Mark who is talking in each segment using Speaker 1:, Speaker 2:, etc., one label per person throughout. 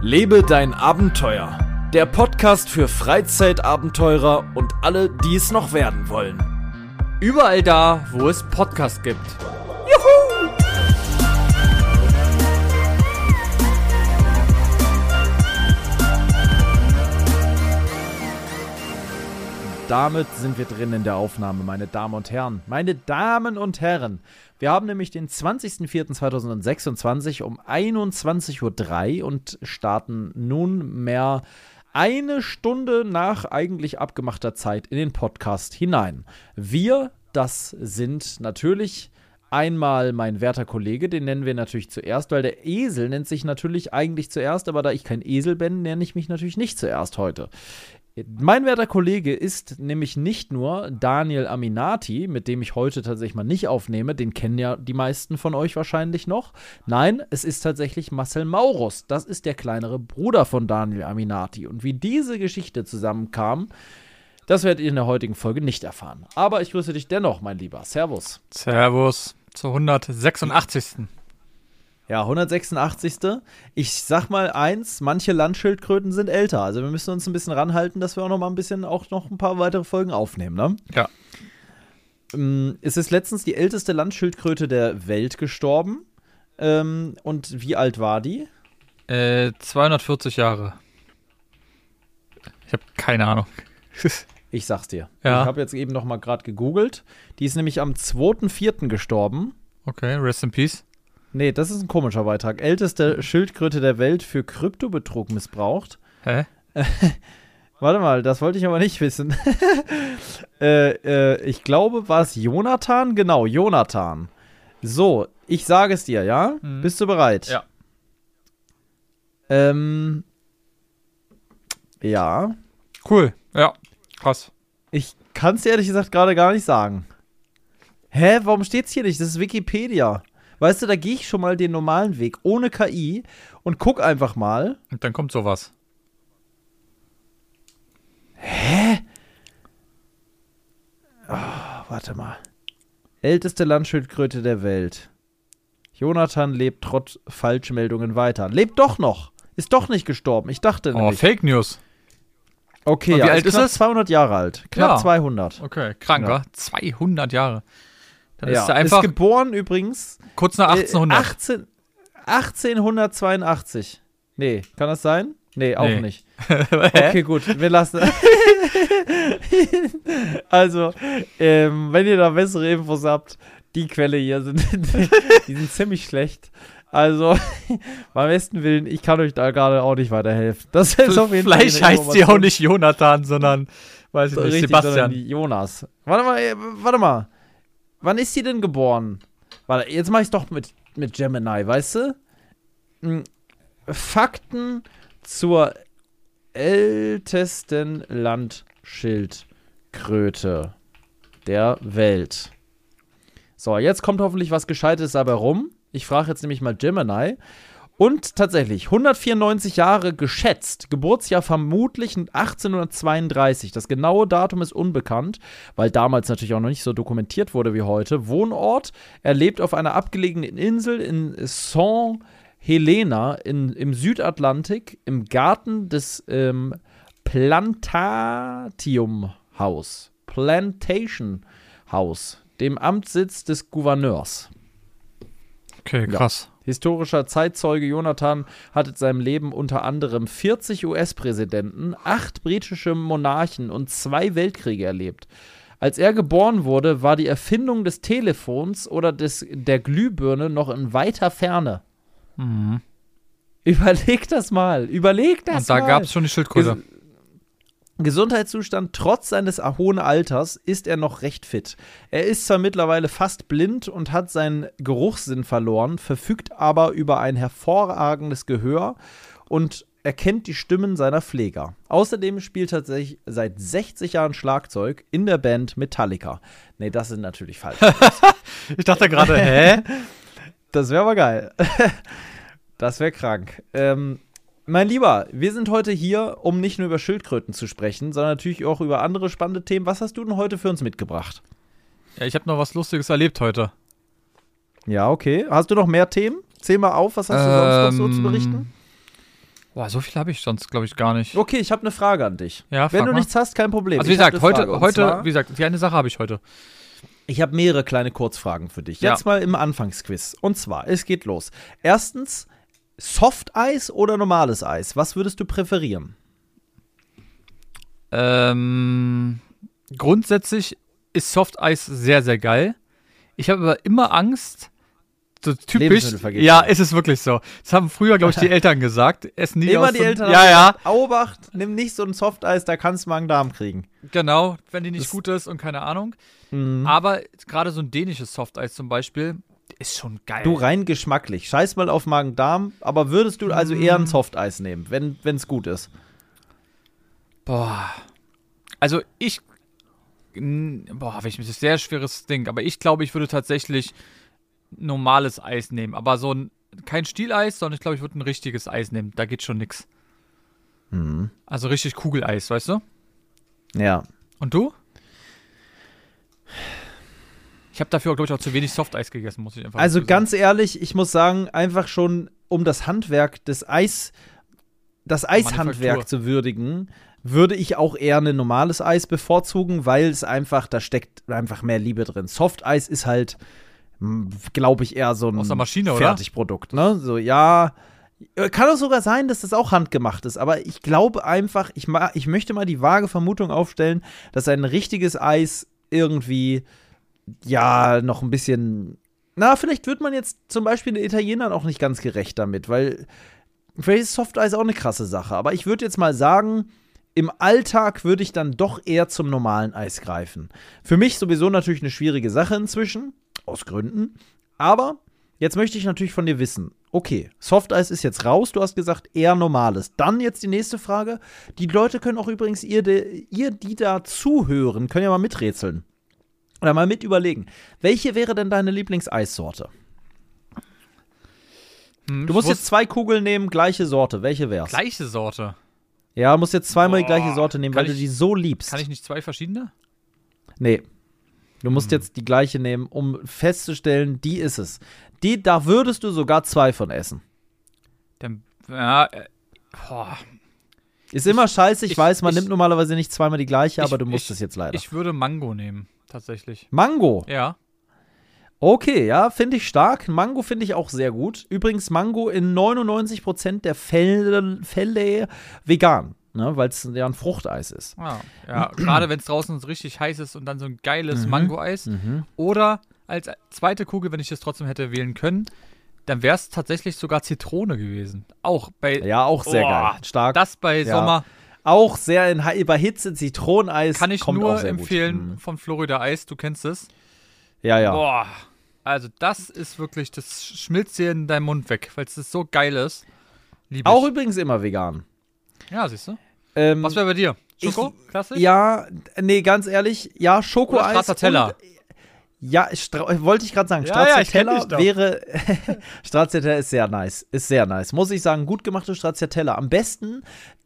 Speaker 1: Lebe dein Abenteuer. Der Podcast für Freizeitabenteurer und alle, die es noch werden wollen.
Speaker 2: Überall da, wo es Podcasts gibt.
Speaker 1: Juhu! Damit sind wir drin in der Aufnahme, meine Damen und Herren. Meine Damen und Herren, wir haben nämlich den 20.04.2026 um 21.03 Uhr und starten nunmehr eine Stunde nach eigentlich abgemachter Zeit in den Podcast hinein. Wir, das sind natürlich einmal mein werter Kollege, den nennen wir natürlich zuerst, weil der Esel nennt sich natürlich eigentlich zuerst, aber da ich kein Esel bin, nenne ich mich natürlich nicht zuerst heute. Mein werter Kollege ist nämlich nicht nur Daniel Aminati, mit dem ich heute tatsächlich mal nicht aufnehme, den kennen ja die meisten von euch wahrscheinlich noch. Nein, es ist tatsächlich Marcel Maurus, das ist der kleinere Bruder von Daniel Aminati. Und wie diese Geschichte zusammenkam, das werdet ihr in der heutigen Folge nicht erfahren. Aber ich grüße dich dennoch, mein Lieber. Servus.
Speaker 2: Servus zur 186.
Speaker 1: Ja, 186. Ich sag mal eins, manche Landschildkröten sind älter. Also wir müssen uns ein bisschen ranhalten, dass wir auch noch mal ein paar weitere Folgen aufnehmen, ne?
Speaker 2: Ja.
Speaker 1: Es ist letztens die älteste Landschildkröte der Welt gestorben. Und wie alt war die?
Speaker 2: 240 Jahre. Ich habe keine Ahnung.
Speaker 1: Ich sag's dir.
Speaker 2: Ja.
Speaker 1: Ich habe jetzt eben noch mal gerade gegoogelt. Die ist nämlich am 2.4. gestorben.
Speaker 2: Okay, rest in peace.
Speaker 1: Nee, das ist ein komischer Beitrag. Älteste Schildkröte der Welt für Kryptobetrug missbraucht.
Speaker 2: Hä?
Speaker 1: Warte mal, das wollte ich aber nicht wissen. Ich glaube, war es Jonathan? Genau, Jonathan. So, ich sage es dir, ja?
Speaker 2: Mhm.
Speaker 1: Bist du bereit?
Speaker 2: Ja.
Speaker 1: Ja.
Speaker 2: Cool. Ja, krass.
Speaker 1: Ich kann es dir ehrlich gesagt gerade gar nicht sagen. Hä, warum steht's hier nicht? Das ist Wikipedia. Weißt du, da gehe ich schon mal den normalen Weg, ohne KI, und guck einfach mal.
Speaker 2: Und dann kommt sowas.
Speaker 1: Hä? Oh, warte mal. Älteste Landschildkröte der Welt. Jonathan lebt trotz Falschmeldungen weiter. Lebt doch noch. Ist doch nicht gestorben. Ich dachte
Speaker 2: Oh,
Speaker 1: nämlich.
Speaker 2: Fake News.
Speaker 1: Okay,
Speaker 2: Und wie
Speaker 1: ja,
Speaker 2: alt ist
Speaker 1: knapp
Speaker 2: es?
Speaker 1: 200 Jahre alt. Knapp
Speaker 2: Ja.
Speaker 1: 200.
Speaker 2: Okay, krank,
Speaker 1: Ja.
Speaker 2: wa? 200 Jahre. Dann
Speaker 1: Ja,
Speaker 2: ist er einfach
Speaker 1: ist geboren übrigens
Speaker 2: kurz nach 1800.
Speaker 1: 1882. Nee, kann das sein? Nee, auch
Speaker 2: Nee.
Speaker 1: nicht. Okay, gut, wir lassen. Also, wenn ihr da bessere Infos habt, die Quelle hier die sind ziemlich schlecht. Also, beim besten Willen, ich kann euch da gerade auch nicht weiterhelfen. Das ist auf jeden Fall.
Speaker 2: Vielleicht heißt sie auch nicht Jonathan, sondern, weiß ich nicht,
Speaker 1: richtig, sondern
Speaker 2: Sebastian.
Speaker 1: die Jonas. Warte mal. Wann ist sie denn geboren? Warte, jetzt mach ich's doch mit Gemini, weißt du? Fakten zur ältesten Landschildkröte der Welt. So, jetzt kommt hoffentlich was Gescheites dabei rum. Ich frage jetzt nämlich mal Gemini. Und tatsächlich, 194 Jahre geschätzt, Geburtsjahr vermutlich 1832. Das genaue Datum ist unbekannt, weil damals natürlich auch noch nicht so dokumentiert wurde wie heute. Wohnort, er lebt auf einer abgelegenen Insel in St. Helena im Südatlantik, im Garten des Plantation House, dem Amtssitz des Gouverneurs.
Speaker 2: Okay, krass.
Speaker 1: Historischer Zeitzeuge Jonathan hat in seinem Leben unter anderem 40 US-Präsidenten, 8 britische Monarchen und 2 Weltkriege erlebt. Als er geboren wurde, war die Erfindung des Telefons oder der Glühbirne noch in weiter Ferne.
Speaker 2: Mhm.
Speaker 1: Überleg das mal.
Speaker 2: Und da gab es schon die Schildkröte.
Speaker 1: Gesundheitszustand trotz seines hohen Alters ist er noch recht fit. Er ist zwar mittlerweile fast blind und hat seinen Geruchssinn verloren, verfügt aber über ein hervorragendes Gehör und erkennt die Stimmen seiner Pfleger. Außerdem spielt er tatsächlich seit 60 Jahren Schlagzeug in der Band Metallica. Nee, das sind natürlich falsch.
Speaker 2: Ich dachte gerade, hä?
Speaker 1: Das wäre aber geil. Das wäre krank. Mein Lieber, wir sind heute hier, um nicht nur über Schildkröten zu sprechen, sondern natürlich auch über andere spannende Themen. Was hast du denn heute für uns mitgebracht?
Speaker 2: Ja, ich habe noch was Lustiges erlebt heute.
Speaker 1: Ja, okay. Hast du noch mehr Themen? Zähl mal auf, was hast du sonst noch so zu berichten?
Speaker 2: Boah, so viel habe ich sonst, glaube ich, gar nicht.
Speaker 1: Okay, ich habe eine Frage an dich.
Speaker 2: Ja,
Speaker 1: Wenn
Speaker 2: frag
Speaker 1: du
Speaker 2: mal.
Speaker 1: nichts hast, kein Problem.
Speaker 2: Also wie
Speaker 1: Ich hab
Speaker 2: gesagt,
Speaker 1: eine Frage. Und
Speaker 2: heute,
Speaker 1: zwar,
Speaker 2: wie gesagt, die eine Sache habe ich heute.
Speaker 1: ich habe mehrere kleine Kurzfragen für dich.
Speaker 2: Ja.
Speaker 1: Jetzt mal im Anfangsquiz. Und zwar, es geht los. Erstens, Softeis oder normales Eis? Was würdest du präferieren?
Speaker 2: Grundsätzlich ist Softeis sehr, sehr geil. Ich habe aber immer Angst, so typisch.
Speaker 1: Lebensmittelvergiftung.
Speaker 2: Ja, ist es wirklich so. Das haben früher, glaube ich, die Eltern gesagt. Essen nie
Speaker 1: Immer
Speaker 2: aus
Speaker 1: die
Speaker 2: so-
Speaker 1: Eltern
Speaker 2: Ja,
Speaker 1: haben
Speaker 2: ja,
Speaker 1: gesagt, Obacht, nimm nicht so ein Softeis, da kannst du Magen-Darm kriegen.
Speaker 2: genau. Wenn die nicht
Speaker 1: Das-
Speaker 2: gut ist und keine Ahnung.
Speaker 1: Mhm.
Speaker 2: Aber gerade so ein dänisches Softeis zum Beispiel ist schon geil.
Speaker 1: Du, rein geschmacklich. Scheiß mal auf Magen-Darm, aber würdest du also eher ein Softeis nehmen, wenn es gut ist?
Speaker 2: Boah. Also das ist ein sehr schweres Ding. Aber ich glaube, ich würde tatsächlich normales Eis nehmen. Aber kein Stieleis, sondern ich glaube, ich würde ein richtiges Eis nehmen. Da geht schon nix.
Speaker 1: Mhm.
Speaker 2: Also richtig Kugeleis, weißt du?
Speaker 1: Ja.
Speaker 2: Und du? Ich habe dafür, glaube ich, auch zu wenig Softeis gegessen, muss ich einfach
Speaker 1: Also
Speaker 2: dazu
Speaker 1: ganz ehrlich, ich muss sagen, einfach schon, um das Handwerk das Eishandwerk
Speaker 2: Manufaktur.
Speaker 1: zu würdigen, würde ich auch eher ein normales Eis bevorzugen, weil es einfach, da steckt einfach mehr Liebe drin. Softeis ist halt, glaube ich, eher so ein
Speaker 2: Aus der Maschine, oder?
Speaker 1: Fertigprodukt, ne? So, ja. Kann auch sogar sein, dass das auch handgemacht ist, aber ich glaube einfach, ich möchte mal die vage Vermutung aufstellen, dass ein richtiges Eis irgendwie, ja, noch ein bisschen, vielleicht wird man jetzt zum Beispiel den Italienern auch nicht ganz gerecht damit, weil vielleicht ist Softeis auch eine krasse Sache, aber ich würde jetzt mal sagen, im Alltag würde ich dann doch eher zum normalen Eis greifen. Für mich sowieso natürlich eine schwierige Sache inzwischen, aus Gründen, aber jetzt möchte ich natürlich von dir wissen, okay, Softeis ist jetzt raus, du hast gesagt eher normales. Dann jetzt die nächste Frage, die Leute können auch übrigens, die da zuhören, können ja mal miträtseln. Oder mal mit überlegen. Welche wäre denn deine Lieblingseissorte? Du musst jetzt 2 Kugeln nehmen, gleiche Sorte. Welche wär's?
Speaker 2: Gleiche Sorte.
Speaker 1: Ja, du musst jetzt zweimal die
Speaker 2: Boah,
Speaker 1: gleiche Sorte nehmen,
Speaker 2: kann
Speaker 1: weil du
Speaker 2: ich-
Speaker 1: die so liebst.
Speaker 2: Kann ich nicht 2 verschiedene?
Speaker 1: Nee. Du musst jetzt die gleiche nehmen, um festzustellen, die ist es. Da würdest du sogar 2 von essen.
Speaker 2: Dann, ja, boah.
Speaker 1: Ist immer scheiße, ich weiß, man
Speaker 2: ich-
Speaker 1: nimmt normalerweise nicht zweimal die gleiche, aber
Speaker 2: Ich-
Speaker 1: du musst
Speaker 2: ich-
Speaker 1: es jetzt leider.
Speaker 2: Ich würde Mango nehmen, tatsächlich.
Speaker 1: Mango.
Speaker 2: Ja.
Speaker 1: Okay, ja, finde ich stark. Mango finde ich auch sehr gut. Übrigens, Mango in 99% der Fälle vegan, ne, weil es ja ein Fruchteis ist.
Speaker 2: Ja, gerade wenn es draußen so richtig heiß ist und dann so ein geiles Mango-Eis.
Speaker 1: Mhm.
Speaker 2: Oder als zweite Kugel, wenn ich das trotzdem hätte wählen können, dann wäre es tatsächlich sogar Zitrone gewesen. Auch bei,
Speaker 1: Ja, auch sehr
Speaker 2: Boah,
Speaker 1: geil. Stark.
Speaker 2: das bei
Speaker 1: Ja.
Speaker 2: Sommer
Speaker 1: Auch sehr bei Hitze, Zitroneneis
Speaker 2: kann ich
Speaker 1: kommt
Speaker 2: nur
Speaker 1: auch sehr
Speaker 2: empfehlen
Speaker 1: Gut.
Speaker 2: von Florida Eis, du kennst es.
Speaker 1: Ja, ja.
Speaker 2: Boah, also das ist wirklich, das schmilzt dir in deinem Mund weg, weil es so geil ist. Lieb ich.
Speaker 1: Auch übrigens immer vegan.
Speaker 2: Ja, siehst du.
Speaker 1: Ähm,
Speaker 2: Was wäre bei dir? Schoko? Klassisch?
Speaker 1: Ja, nee, ganz ehrlich, ja, Schokoeis.
Speaker 2: Oder Stracciatella.
Speaker 1: und- Ja, wollte ich gerade sagen,
Speaker 2: Ja, ja, ich kenn
Speaker 1: Stracciatella
Speaker 2: dich doch.
Speaker 1: wäre. Stracciatella ist sehr nice. Ist sehr nice. Muss ich sagen, gut gemachte Stracciatella. Am besten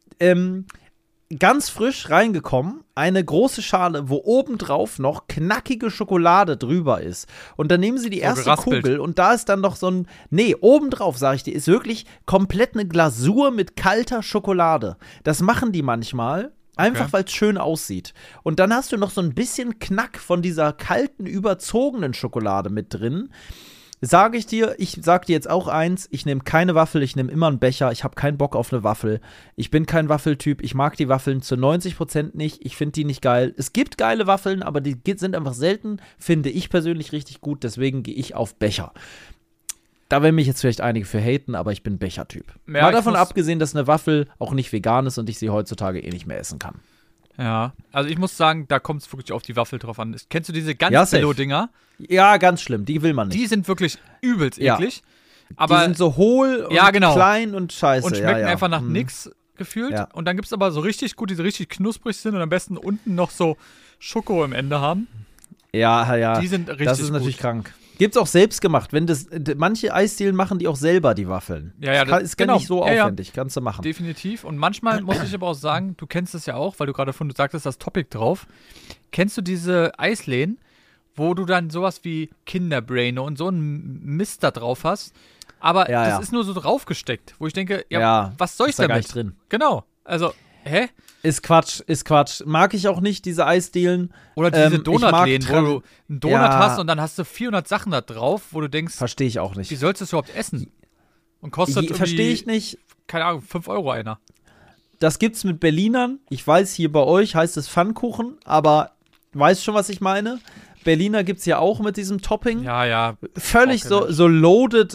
Speaker 1: ganz frisch reingekommen, eine große Schale, wo obendrauf noch knackige Schokolade drüber ist. Und dann nehmen sie die
Speaker 2: So
Speaker 1: erste
Speaker 2: geraspelt.
Speaker 1: Kugel und da ist dann noch so ein. Nee, obendrauf, sag ich dir, ist wirklich komplett eine Glasur mit kalter Schokolade. Das machen die manchmal. Einfach,
Speaker 2: Okay.
Speaker 1: weil es schön aussieht. Und dann hast du noch so ein bisschen Knack von dieser kalten, überzogenen Schokolade mit drin. Sage ich dir, ich sag dir jetzt auch eins, ich nehme keine Waffel, ich nehme immer einen Becher, ich habe keinen Bock auf eine Waffel. Ich bin kein Waffeltyp, ich mag die Waffeln zu 90% nicht, ich finde die nicht geil. Es gibt geile Waffeln, aber die sind einfach selten, finde ich persönlich richtig gut, deswegen gehe ich auf Becher. Da werden mich jetzt vielleicht einige für haten, aber ich bin Bechertyp.
Speaker 2: Ja,
Speaker 1: Mal
Speaker 2: ich
Speaker 1: davon
Speaker 2: muss-
Speaker 1: abgesehen, dass eine Waffel auch nicht vegan ist und ich sie heutzutage eh nicht mehr essen kann.
Speaker 2: Ja, also ich muss sagen, da kommt es wirklich auf die Waffel drauf an. Kennst du diese
Speaker 1: Ja,
Speaker 2: ganz
Speaker 1: safe.
Speaker 2: Billo-Dinger?
Speaker 1: Ja, ganz schlimm, die will man nicht.
Speaker 2: Die sind wirklich übelst
Speaker 1: Ja.
Speaker 2: eklig.
Speaker 1: Die
Speaker 2: Aber
Speaker 1: sind so hohl und
Speaker 2: Ja, genau.
Speaker 1: klein und scheiße.
Speaker 2: und schmecken
Speaker 1: ja, ja.
Speaker 2: einfach nach
Speaker 1: Mhm.
Speaker 2: nix gefühlt.
Speaker 1: Ja.
Speaker 2: Und dann gibt es aber so richtig gut, die so richtig knusprig sind und am besten unten noch so Schoko im Ende haben.
Speaker 1: Ja, ja.
Speaker 2: Die sind richtig
Speaker 1: das ist natürlich
Speaker 2: gut.
Speaker 1: krank. Gibt's auch selbst gemacht. Manche Eisdielen machen die auch selber, die Waffeln.
Speaker 2: Ja, ja,
Speaker 1: Ist gar
Speaker 2: genau.
Speaker 1: nicht so
Speaker 2: Ja, ja.
Speaker 1: aufwendig. Kannst du machen.
Speaker 2: Definitiv. Und manchmal muss ich aber auch sagen, du kennst es ja auch, weil du gerade von du sagtest, das Topic drauf. Kennst du diese Eisläden, wo du dann sowas wie Kinderbrain und so einen Mist da drauf hast? Aber
Speaker 1: Ja,
Speaker 2: das
Speaker 1: ja.
Speaker 2: ist nur so draufgesteckt, wo ich denke,
Speaker 1: Ja,
Speaker 2: was soll ich
Speaker 1: ist da gar
Speaker 2: damit?
Speaker 1: nicht drin.
Speaker 2: Genau. Also, hä?
Speaker 1: Ist Quatsch. Mag ich auch nicht, diese Eisdielen.
Speaker 2: Oder diese
Speaker 1: ich
Speaker 2: Donutläden, wo
Speaker 1: mag
Speaker 2: du einen Donut
Speaker 1: Ja.
Speaker 2: hast und dann hast du 400 Sachen da drauf, wo du denkst,
Speaker 1: Verstehe ich auch
Speaker 2: wie
Speaker 1: nicht.
Speaker 2: sollst du das überhaupt essen? Und kostet
Speaker 1: Verstehe ich
Speaker 2: irgendwie,
Speaker 1: nicht.
Speaker 2: keine Ahnung, 5 Euro einer.
Speaker 1: Das gibt's mit Berlinern. Ich weiß, hier bei euch heißt es Pfannkuchen, aber weißt schon, was ich meine? Berliner gibt's ja auch mit diesem Topping.
Speaker 2: Ja, ja.
Speaker 1: Völlig
Speaker 2: Okay,
Speaker 1: so loaded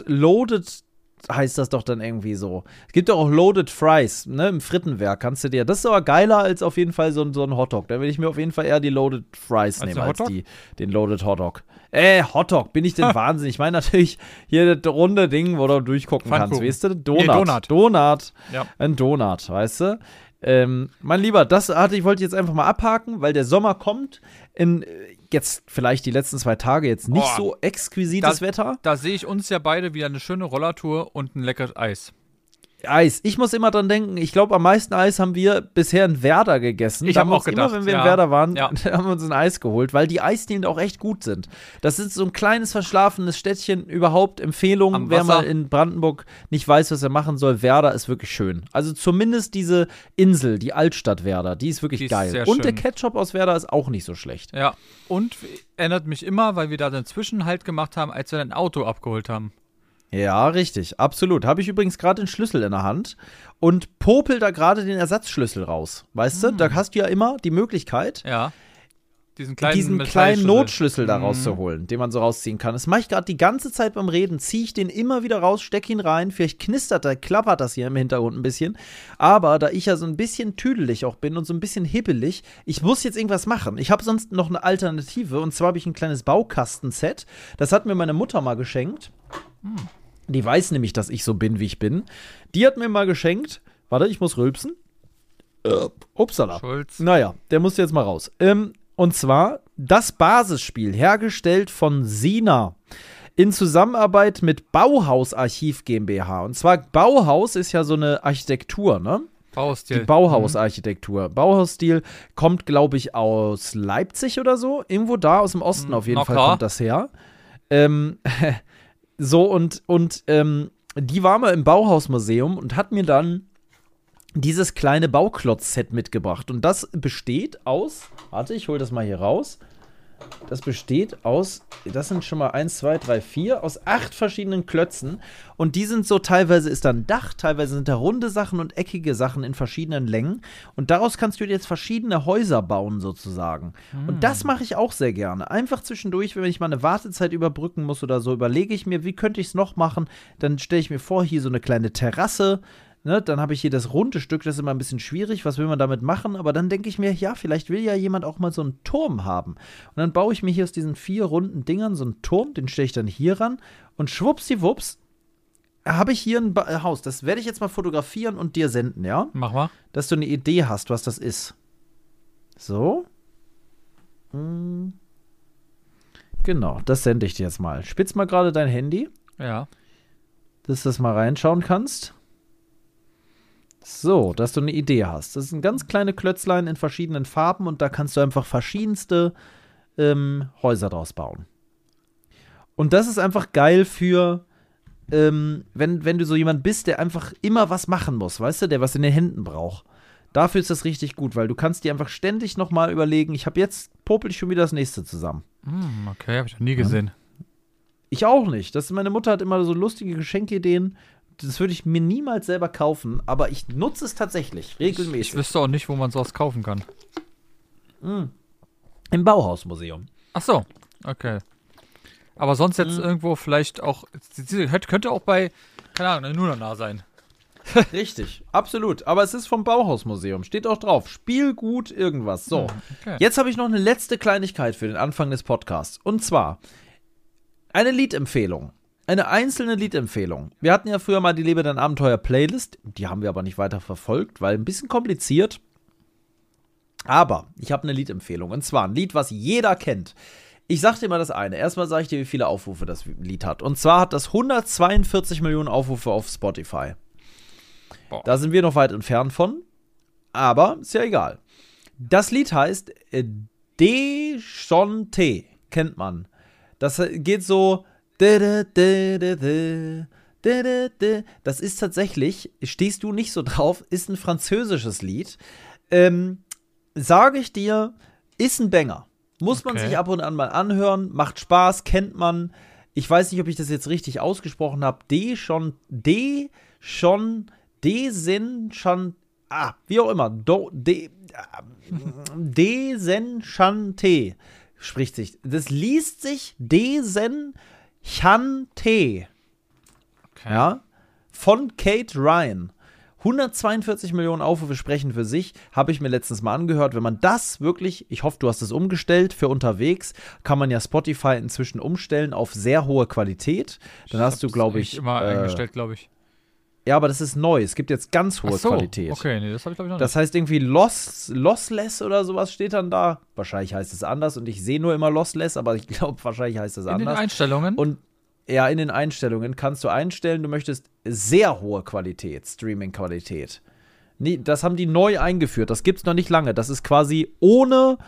Speaker 1: heißt das doch dann irgendwie so. Es gibt doch auch Loaded Fries, ne, im Frittenwerk kannst du dir, das ist aber geiler als auf jeden Fall so ein Hotdog. Da will ich mir auf jeden Fall eher die Loaded Fries nehmen, als den Loaded Hotdog. Hotdog, bin ich denn Wahnsinn? Ich meine natürlich hier das runde Ding, wo du durchgucken kannst, weißt du? Donut.
Speaker 2: Ja.
Speaker 1: Ein Donut, weißt du? Mein Lieber, wollte ich jetzt einfach mal abhaken, weil der Sommer kommt. Jetzt vielleicht die letzten 2 Tage jetzt nicht so exquisites Wetter.
Speaker 2: Da sehe ich uns ja beide wieder eine schöne Rollertour und ein leckeres Eis.
Speaker 1: Eis. Ich muss immer dran denken, ich glaube, am meisten Eis haben wir bisher in Werder gegessen.
Speaker 2: Ich habe auch gedacht,
Speaker 1: immer, wenn wir in Werder waren, haben wir uns ein Eis geholt, weil die Eisdielen auch echt gut sind. Das ist so ein kleines, verschlafenes Städtchen, überhaupt Empfehlung, wer mal in Brandenburg nicht weiß, was er machen soll. Werder ist wirklich schön. Also zumindest diese Insel, die Altstadt Werder, die ist wirklich geil. Und der Ketchup aus Werder ist auch nicht so schlecht.
Speaker 2: Ja, und erinnert mich immer, weil wir da einen Zwischenhalt gemacht haben, als wir ein Auto abgeholt haben.
Speaker 1: Ja, richtig, absolut. Habe ich übrigens gerade den Schlüssel in der Hand und popel da gerade den Ersatzschlüssel raus. Weißt du, da hast du ja immer die Möglichkeit,
Speaker 2: diesen
Speaker 1: kleinen Notschlüssel da rauszuholen, den man so rausziehen kann. Das mache ich gerade die ganze Zeit beim Reden, ziehe ich den immer wieder raus, stecke ihn rein, vielleicht klappert das hier im Hintergrund ein bisschen, aber da ich ja so ein bisschen tüdelig auch bin und so ein bisschen hibbelig, ich muss jetzt irgendwas machen. Ich habe sonst noch eine Alternative und zwar habe ich ein kleines Baukastenset, das hat mir meine Mutter mal geschenkt. Die weiß nämlich, dass ich so bin, wie ich bin. Die hat mir mal geschenkt, warte, ich muss rülpsen. Upsala.
Speaker 2: Schulz.
Speaker 1: Naja, der muss jetzt mal raus. Und zwar das Basisspiel, hergestellt von Sina in Zusammenarbeit mit Bauhaus Archiv GmbH. Und zwar Bauhaus ist ja so eine Architektur, ne?
Speaker 2: Baustil.
Speaker 1: Die Bauhausarchitektur. Bauhausstil kommt, glaube ich, aus Leipzig oder so. Irgendwo da aus dem Osten auf jeden Fall kommt das her. Die war mal im Bauhausmuseum und hat mir dann dieses kleine Bauklotz-Set mitgebracht. Und das besteht aus, warte, ich hole das mal hier raus. Das besteht aus, das sind schon mal 1, 2, 3, 4, aus 8 verschiedenen Klötzen. Und die sind so, teilweise ist da ein Dach, teilweise sind da runde Sachen und eckige Sachen in verschiedenen Längen. Und daraus kannst du dir jetzt verschiedene Häuser bauen, sozusagen. Und das mache ich auch sehr gerne. Einfach zwischendurch, wenn ich mal eine Wartezeit überbrücken muss oder so, überlege ich mir, wie könnte ich es noch machen. Dann stelle ich mir vor, hier so eine kleine Terrasse. Ne, dann habe ich hier das runde Stück, das ist immer ein bisschen schwierig, was will man damit machen, aber dann denke ich mir, ja, vielleicht will ja jemand auch mal so einen Turm haben. Und dann baue ich mir hier aus diesen 4 runden Dingern so einen Turm, den stelle ich dann hier ran und schwuppsiwupps habe ich hier ein Haus. Das werde ich jetzt mal fotografieren und dir senden, ja?
Speaker 2: Mach mal.
Speaker 1: Dass du eine Idee hast, was das ist. So. Genau, das sende ich dir jetzt mal. Spitz mal gerade dein Handy.
Speaker 2: Ja.
Speaker 1: Dass du das mal reinschauen kannst. So, dass du eine Idee hast. Das sind ganz kleine Klötzlein in verschiedenen Farben und da kannst du einfach verschiedenste Häuser draus bauen. Und das ist einfach geil für, wenn du so jemand bist, der einfach immer was machen muss, weißt du, der was in den Händen braucht. Dafür ist das richtig gut, weil du kannst dir einfach ständig nochmal überlegen, popel ich schon wieder das nächste zusammen.
Speaker 2: Okay, habe ich noch nie gesehen.
Speaker 1: Ich auch nicht. Meine Mutter hat immer so lustige Geschenkideen. Das würde ich mir niemals selber kaufen, aber ich nutze es tatsächlich regelmäßig.
Speaker 2: Ich wüsste auch nicht, wo man sowas kaufen kann.
Speaker 1: Im Bauhausmuseum.
Speaker 2: Ach so, okay. Aber sonst jetzt irgendwo vielleicht auch, könnte auch bei, keine Ahnung, Nunana sein.
Speaker 1: Richtig, absolut. Aber es ist vom Bauhausmuseum. Steht auch drauf. Spielgut irgendwas. So,
Speaker 2: okay.
Speaker 1: Jetzt habe ich noch eine letzte Kleinigkeit für den Anfang des Podcasts. Und zwar eine Liedempfehlung. Eine einzelne Liedempfehlung. Wir hatten ja früher mal die Lebe dein Abenteuer Playlist. Die haben wir aber nicht weiter verfolgt, weil ein bisschen kompliziert. Aber ich habe eine Liedempfehlung. Und zwar ein Lied, was jeder kennt. Ich sag dir mal das eine. Erstmal sage ich dir, wie viele Aufrufe das Lied hat. Und zwar hat das 142 Millionen Aufrufe auf Spotify.
Speaker 2: Boah.
Speaker 1: Da sind wir noch weit entfernt von. Aber ist ja egal. Das Lied heißt Deschonte. Kennt man. Das geht so. Das ist tatsächlich, stehst du nicht so drauf, ist ein französisches Lied. Sage ich dir, ist ein Banger. Muss man sich ab und an mal anhören, macht Spaß, kennt man. Ich weiß nicht, ob ich das jetzt richtig ausgesprochen habe. Wie auch immer. Desenchante spricht sich. Das liest sich Desenchante.
Speaker 2: Okay.
Speaker 1: Ja, von Kate Ryan. 142 Millionen Aufrufe sprechen für sich, habe ich mir letztens mal angehört. Wenn man das wirklich, ich hoffe, du hast es umgestellt, für unterwegs, kann man ja Spotify inzwischen umstellen auf sehr hohe Qualität. Dann hast du, glaube ich,
Speaker 2: immer eingestellt, glaube ich.
Speaker 1: Ja, aber das ist neu. Es gibt jetzt ganz hohe Qualität.
Speaker 2: Okay, nee, das habe ich, glaube ich, noch
Speaker 1: Das heißt irgendwie lossless oder sowas steht dann da. Wahrscheinlich heißt es anders und ich sehe nur immer lossless, aber ich glaube, wahrscheinlich heißt es anders.
Speaker 2: In den Einstellungen?
Speaker 1: Und ja, in den Einstellungen kannst du einstellen, du möchtest sehr hohe Qualität, Streaming-Qualität. Nee, das haben die neu eingeführt, das gibt's noch nicht lange. Das ist quasi ohne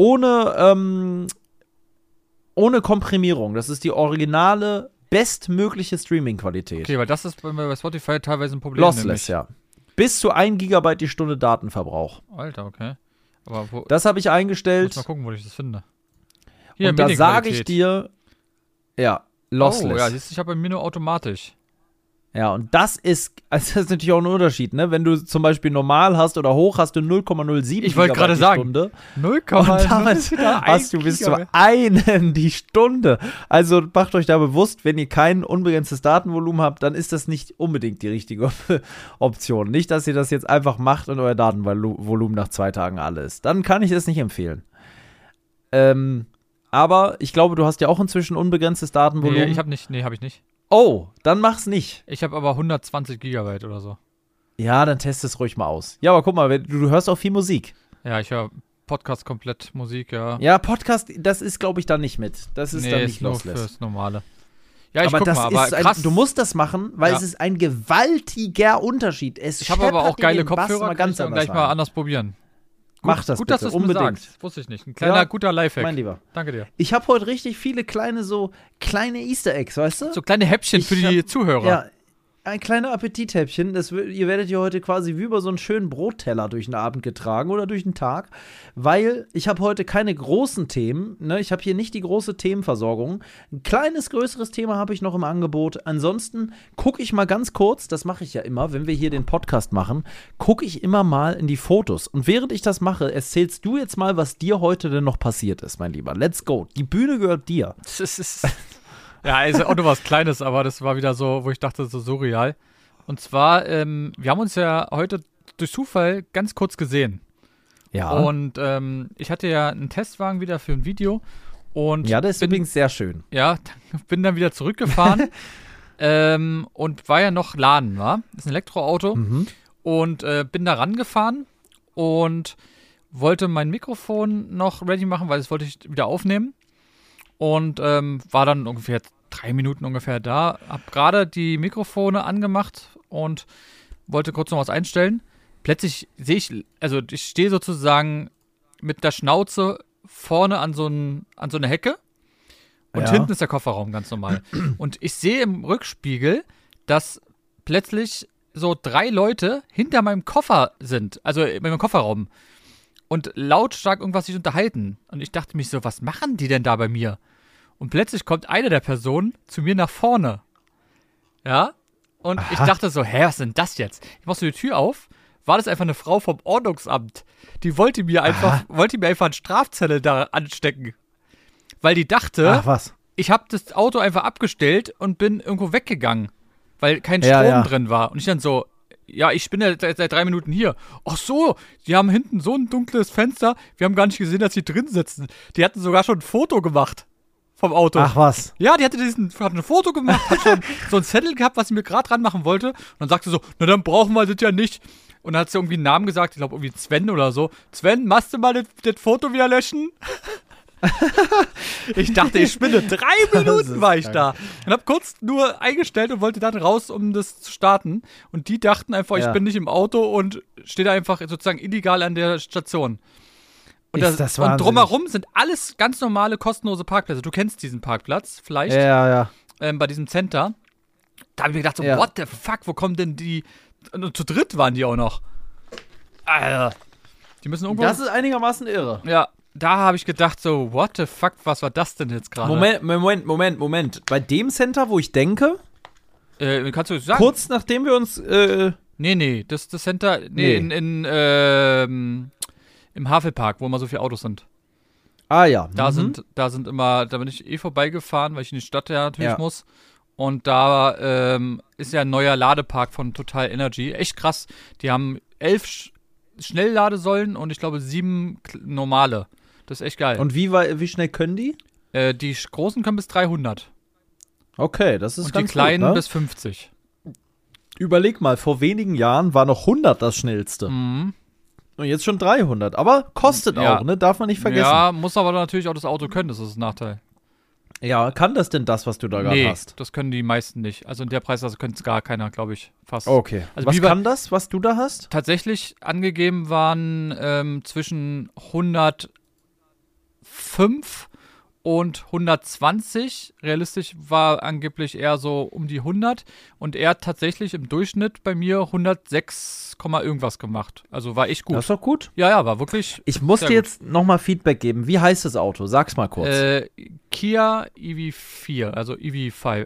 Speaker 1: Komprimierung. Das ist die originale, bestmögliche Streaming-Qualität.
Speaker 2: Okay, weil das ist bei Spotify teilweise ein Problem.
Speaker 1: Lossless, ja. Bis zu 1 Gigabyte die Stunde Datenverbrauch.
Speaker 2: Alter, okay. Aber
Speaker 1: das habe ich eingestellt.
Speaker 2: Muss mal gucken, wo ich das finde. Hier,
Speaker 1: und da sage ich dir, ja, lossless.
Speaker 2: Oh, ja, siehst du, ich habe bei mir nur automatisch.
Speaker 1: Ja, und das ist natürlich auch ein Unterschied, ne? Wenn du zum Beispiel normal hast oder hoch, hast du 0,07
Speaker 2: Ich wollte gerade sagen,
Speaker 1: Stunde.
Speaker 2: 0,0
Speaker 1: und damit hast du bis zu einen die Stunde. Also macht euch da bewusst, wenn ihr kein unbegrenztes Datenvolumen habt, dann ist das nicht unbedingt die richtige Option. Nicht, dass ihr das jetzt einfach macht und euer Datenvolumen nach 2 Tagen alle ist. Dann kann ich das nicht empfehlen. Aber ich glaube, du hast ja auch inzwischen unbegrenztes Datenvolumen.
Speaker 2: Nee, habe ich nicht.
Speaker 1: Oh, dann mach's nicht.
Speaker 2: Ich habe aber 120 Gigabyte oder so.
Speaker 1: Ja, dann test es ruhig mal aus. Ja, aber guck mal, du hörst auch viel Musik.
Speaker 2: Ja, ich höre Podcast komplett Musik, ja.
Speaker 1: Ja, Podcast, das ist, glaube ich, dann nicht mit. Das ist dann nicht
Speaker 2: nur
Speaker 1: lossless.
Speaker 2: fürs Normale. Ja, ich
Speaker 1: aber
Speaker 2: guck
Speaker 1: das
Speaker 2: mal, aber
Speaker 1: ist
Speaker 2: krass.
Speaker 1: du musst das machen, weil es ist ein gewaltiger Unterschied.
Speaker 2: Ich habe aber auch geile Kopfhörer, kann ich dann gleich mal anders probieren.
Speaker 1: Mach das
Speaker 2: gut,
Speaker 1: bitte,
Speaker 2: dass du es mir sagst. Das wusste ich nicht. Ein kleiner, guter Lifehack.
Speaker 1: Mein Lieber.
Speaker 2: Danke dir.
Speaker 1: Ich habe heute richtig viele kleine Easter Eggs, weißt du?
Speaker 2: So kleine Häppchen für die Zuhörer.
Speaker 1: Ja, ein kleiner Appetithäppchen. Ihr werdet hier heute quasi wie über so einen schönen Brotteller durch den Abend getragen oder durch den Tag, weil ich habe heute keine großen Themen. Ne? Ich habe hier nicht die große Themenversorgung. Ein kleines, größeres Thema habe ich noch im Angebot. Ansonsten gucke ich mal ganz kurz, das mache ich ja immer, wenn wir hier den Podcast machen, gucke ich immer mal in die Fotos. Und während ich das mache, erzählst du jetzt mal, was dir heute denn noch passiert ist, mein Lieber. Let's go. Die Bühne gehört dir.
Speaker 2: Ja, also auch nur was Kleines, aber das war wieder so, wo ich dachte, so surreal. Und zwar, wir haben uns ja heute durch Zufall ganz kurz gesehen.
Speaker 1: Ja.
Speaker 2: Und ich hatte ja einen Testwagen wieder für ein Video. Und
Speaker 1: ja, das ist übrigens sehr schön.
Speaker 2: Ja, bin dann wieder zurückgefahren und war ja noch laden, war? Das ist ein Elektroauto.
Speaker 1: Mhm.
Speaker 2: Und bin da rangefahren und wollte mein Mikrofon noch ready machen, weil das wollte ich wieder aufnehmen. Und war dann ungefähr 3 Minuten ungefähr da. Hab gerade die Mikrofone angemacht und wollte kurz noch was einstellen. Plötzlich sehe ich, also ich stehe sozusagen mit der Schnauze vorne an so eine Hecke und hinten ist der Kofferraum ganz normal. Und ich sehe im Rückspiegel, dass plötzlich so 3 Leute hinter meinem Koffer sind, also in meinem Kofferraum. Und lautstark irgendwas sich unterhalten. Und ich dachte mich so, was machen die denn da bei mir? Und plötzlich kommt eine der Personen zu mir nach vorne. Ja? Und ich dachte so, was ist denn das jetzt? Ich mach so die Tür auf, war das einfach eine Frau vom Ordnungsamt. Die wollte mir einfach einen Strafzettel da anstecken. Weil die dachte, ich habe das Auto einfach abgestellt und bin irgendwo weggegangen. Weil kein Strom drin war. Und ich dann so, ja, ich bin ja seit 3 Minuten hier. Ach so, die haben hinten so ein dunkles Fenster. Wir haben gar nicht gesehen, dass sie drin sitzen. Die hatten sogar schon ein Foto gemacht vom Auto.
Speaker 1: Ach was.
Speaker 2: Ja, die hat ein Foto gemacht, hat schon so ein Zettel gehabt, was sie mir gerade dran machen wollte. Und dann sagte sie so, na dann brauchen wir das ja nicht. Und dann hat sie irgendwie einen Namen gesagt, ich glaube irgendwie Sven oder so. Sven, machst du mal das Foto wieder löschen? Ich dachte, ich spinne. 3 Minuten war ich da. Und hab kurz nur eingestellt und wollte dann raus, um das zu starten. Und die dachten einfach, ich bin nicht im Auto und stehe da einfach sozusagen illegal an der Station. Und, und drumherum sind alles ganz normale, kostenlose Parkplätze. Du kennst diesen Parkplatz vielleicht.
Speaker 1: Ja.
Speaker 2: Bei diesem Center. Da habe ich mir gedacht, so,
Speaker 1: Ja.
Speaker 2: what the fuck, wo kommen denn die? Und zu dritt waren die auch noch. Alter. Die müssen irgendwo.
Speaker 1: Das ist einigermaßen irre.
Speaker 2: Ja, da habe ich gedacht, so, what the fuck, was war das denn jetzt gerade?
Speaker 1: Moment. Bei dem Center, wo ich denke,
Speaker 2: Kannst du sagen?
Speaker 1: kurz nachdem wir uns,
Speaker 2: Nee, das Center,
Speaker 1: Nee.
Speaker 2: im Havelpark, wo immer so viele Autos sind.
Speaker 1: ja.
Speaker 2: Da bin ich vorbeigefahren, weil ich in die Stadt ja natürlich
Speaker 1: Ja.
Speaker 2: muss. Und da ist ja ein neuer Ladepark von Total Energy. Echt krass. Die haben 11 Schnellladesäulen und ich glaube 7 normale. Das ist echt geil.
Speaker 1: Und wie schnell können die?
Speaker 2: Die großen können bis 300.
Speaker 1: Okay, das ist
Speaker 2: Und die
Speaker 1: ganz
Speaker 2: kleinen
Speaker 1: gut, ne?
Speaker 2: bis 50.
Speaker 1: Überleg mal, vor wenigen Jahren war noch 100 das schnellste.
Speaker 2: Mhm.
Speaker 1: Und jetzt schon 300. Aber kostet
Speaker 2: Ja.
Speaker 1: auch, ne? Darf man nicht vergessen.
Speaker 2: Ja, muss aber natürlich auch das Auto können, das ist ein Nachteil.
Speaker 1: Ja, kann das denn das, was du da gerade hast?
Speaker 2: das können die meisten nicht. Also in der Preisklasse könnte es gar keiner, glaube ich, fast.
Speaker 1: Okay.
Speaker 2: Also
Speaker 1: was
Speaker 2: wie bei-
Speaker 1: kann das, was du da hast?
Speaker 2: Tatsächlich angegeben waren zwischen 105 und 120. Realistisch war angeblich eher so um die 100. Und er hat tatsächlich im Durchschnitt bei mir 106, irgendwas gemacht. Also war echt gut.
Speaker 1: Das ist doch gut.
Speaker 2: Ja, war wirklich.
Speaker 1: Ich muss
Speaker 2: Sehr
Speaker 1: dir
Speaker 2: gut.
Speaker 1: jetzt nochmal Feedback geben. Wie heißt das Auto? Sag's mal kurz.
Speaker 2: Kia EV4, also EV4.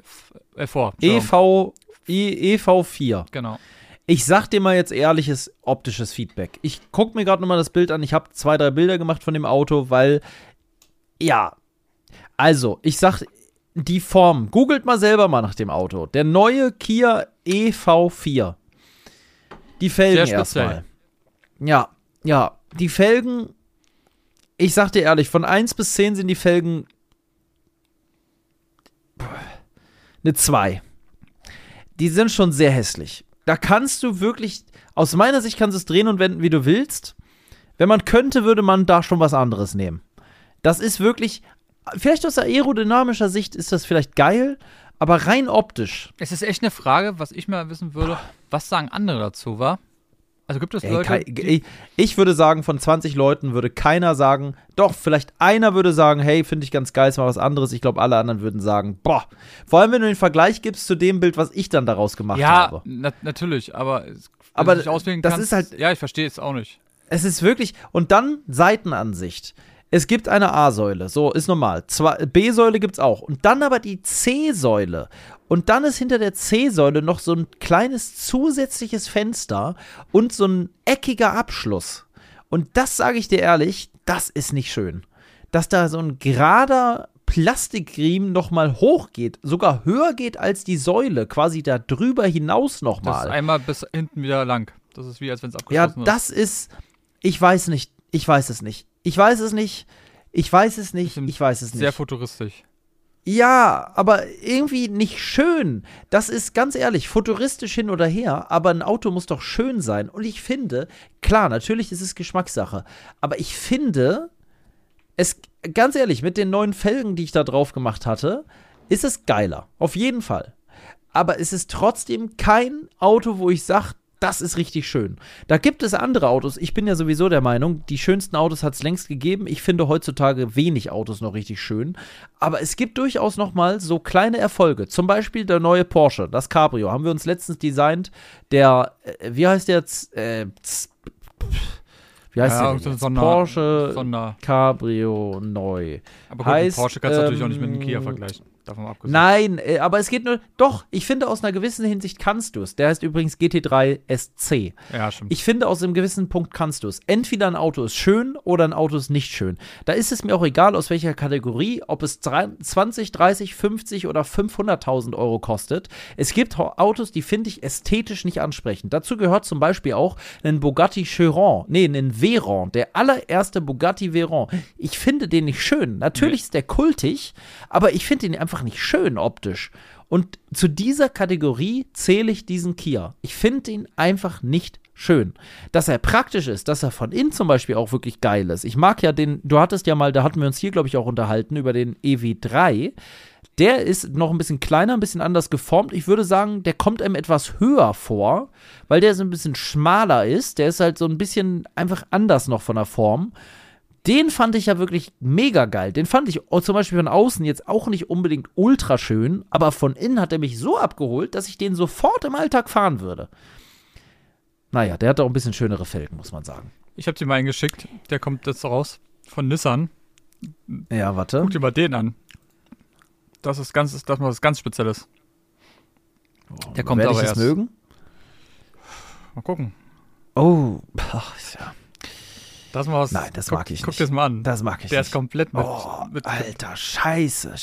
Speaker 1: EV4.
Speaker 2: Genau.
Speaker 1: Ich sag dir mal jetzt ehrliches optisches Feedback. Ich guck mir gerade nochmal das Bild an. Ich habe 2, 3 Bilder gemacht von dem Auto, weil, ja, also, ich sag, die Form, googelt mal selber mal nach dem Auto. Der neue Kia EV4. Die Felgen
Speaker 2: Sehr speziell.
Speaker 1: erstmal. Ja, die Felgen, ich sag dir ehrlich, von 1 bis 10 sind die Felgen eine 2. Die sind schon sehr hässlich. Da kannst du wirklich, aus meiner Sicht kannst du es drehen und wenden, wie du willst. Wenn man könnte, würde man da schon was anderes nehmen. Das ist wirklich, vielleicht aus der aerodynamischer Sicht ist das vielleicht geil, aber rein optisch.
Speaker 2: Es ist echt eine Frage, was ich mal wissen würde, was sagen andere dazu, wa? Also gibt es
Speaker 1: Ey,
Speaker 2: Leute,
Speaker 1: ich würde sagen, von 20 Leuten würde keiner sagen, doch, vielleicht einer würde sagen, hey, finde ich ganz geil, ist mal was anderes. Ich glaube, alle anderen würden sagen, boah. Vor allem, wenn du den Vergleich gibst zu dem Bild, was ich dann daraus gemacht habe.
Speaker 2: Natürlich, aber wenn
Speaker 1: Aber
Speaker 2: du nicht auswählen
Speaker 1: das
Speaker 2: kannst,
Speaker 1: ist halt-
Speaker 2: ja, ich verstehe es auch nicht.
Speaker 1: Es ist wirklich, und dann Seitenansicht. Es gibt eine A-Säule, so ist normal. B-Säule gibt's auch. Und dann aber die C-Säule. Und dann ist hinter der C-Säule noch so ein kleines zusätzliches Fenster und so ein eckiger Abschluss. Und das sage ich dir ehrlich, das ist nicht schön. Dass da so ein gerader Plastikriemen nochmal hochgeht, sogar höher geht als die Säule, quasi da drüber hinaus
Speaker 2: Das ist
Speaker 1: nochmal.
Speaker 2: einmal bis hinten wieder lang. Das ist wie, als wenn es
Speaker 1: Ja,
Speaker 2: abgeschlossen ist.
Speaker 1: das ist, ich weiß nicht, ich weiß es nicht. Ich weiß es nicht. Ich weiß es nicht. Ich weiß es
Speaker 2: Sehr
Speaker 1: nicht.
Speaker 2: futuristisch.
Speaker 1: Ja, aber irgendwie nicht schön. Das ist ganz ehrlich, futuristisch hin oder her, aber ein Auto muss doch schön sein. Und ich finde, klar, natürlich ist es Geschmackssache, aber ich finde, es, ganz ehrlich, mit den neuen Felgen, die ich da drauf gemacht hatte, ist es geiler. Auf jeden Fall. Aber es ist trotzdem kein Auto, wo ich sage, das ist richtig schön. Da gibt es andere Autos. Ich bin ja sowieso der Meinung, die schönsten Autos hat es längst gegeben. Ich finde heutzutage wenig Autos noch richtig schön. Aber es gibt durchaus noch mal so kleine Erfolge. Zum Beispiel der neue Porsche, das Cabrio. Haben wir uns letztens designt. Der, wie heißt der jetzt? Wie heißt der denn jetzt? Porsche
Speaker 2: Sonder.
Speaker 1: Cabrio neu.
Speaker 2: Aber gut,
Speaker 1: heißt,
Speaker 2: Porsche kannst du natürlich auch nicht mit einem Kia vergleichen. Davon mal abgesehen.
Speaker 1: Nein, aber es geht nur. Doch, ich finde, aus einer gewissen Hinsicht kannst du es. Der heißt übrigens GT3 SC.
Speaker 2: Ja, stimmt.
Speaker 1: Ich finde, aus einem gewissen Punkt kannst du es. Entweder ein Auto ist schön oder ein Auto ist nicht schön. Da ist es mir auch egal, aus welcher Kategorie, ob es 20, 30, 50 oder 500.000 Euro kostet. Es gibt Autos, die finde ich ästhetisch nicht ansprechend. Dazu gehört zum Beispiel auch ein Bugatti Chiron. Nee, ein Veyron. Der allererste Bugatti Veyron. Ich finde den nicht schön. Natürlich ist der kultig, aber ich finde ihn einfach nicht schön optisch. Und zu dieser Kategorie zähle ich diesen Kia. Ich finde ihn einfach nicht schön. Dass er praktisch ist, dass er von innen zum Beispiel auch wirklich geil ist. Ich mag ja den, du hattest ja mal, da hatten wir uns hier, glaube ich, auch unterhalten, über den EV3. Der ist noch ein bisschen kleiner, ein bisschen anders geformt. Ich würde sagen, der kommt einem etwas höher vor, weil der so ein bisschen schmaler ist. Der ist halt so ein bisschen einfach anders noch von der Form. Den fand ich ja wirklich mega geil. Den fand ich zum Beispiel von außen jetzt auch nicht unbedingt ultra schön, aber von innen hat er mich so abgeholt, dass ich den sofort im Alltag fahren würde. Naja, der hat auch ein bisschen schönere Felgen, muss man sagen.
Speaker 2: Ich habe dir mal einen geschickt, der kommt jetzt raus von Nissan.
Speaker 1: Ja, warte.
Speaker 2: Guck dir mal den an. Das ist was ganz Spezielles. Der kommt
Speaker 1: Werde
Speaker 2: aber
Speaker 1: ich
Speaker 2: erst.
Speaker 1: es mögen?
Speaker 2: Mal gucken.
Speaker 1: Oh, ja.
Speaker 2: Das mal was.
Speaker 1: Nein, das mag ich nicht.
Speaker 2: Guck dir das mal an.
Speaker 1: Das mag ich
Speaker 2: Der
Speaker 1: nicht.
Speaker 2: ist komplett mit
Speaker 1: Alter, scheiße.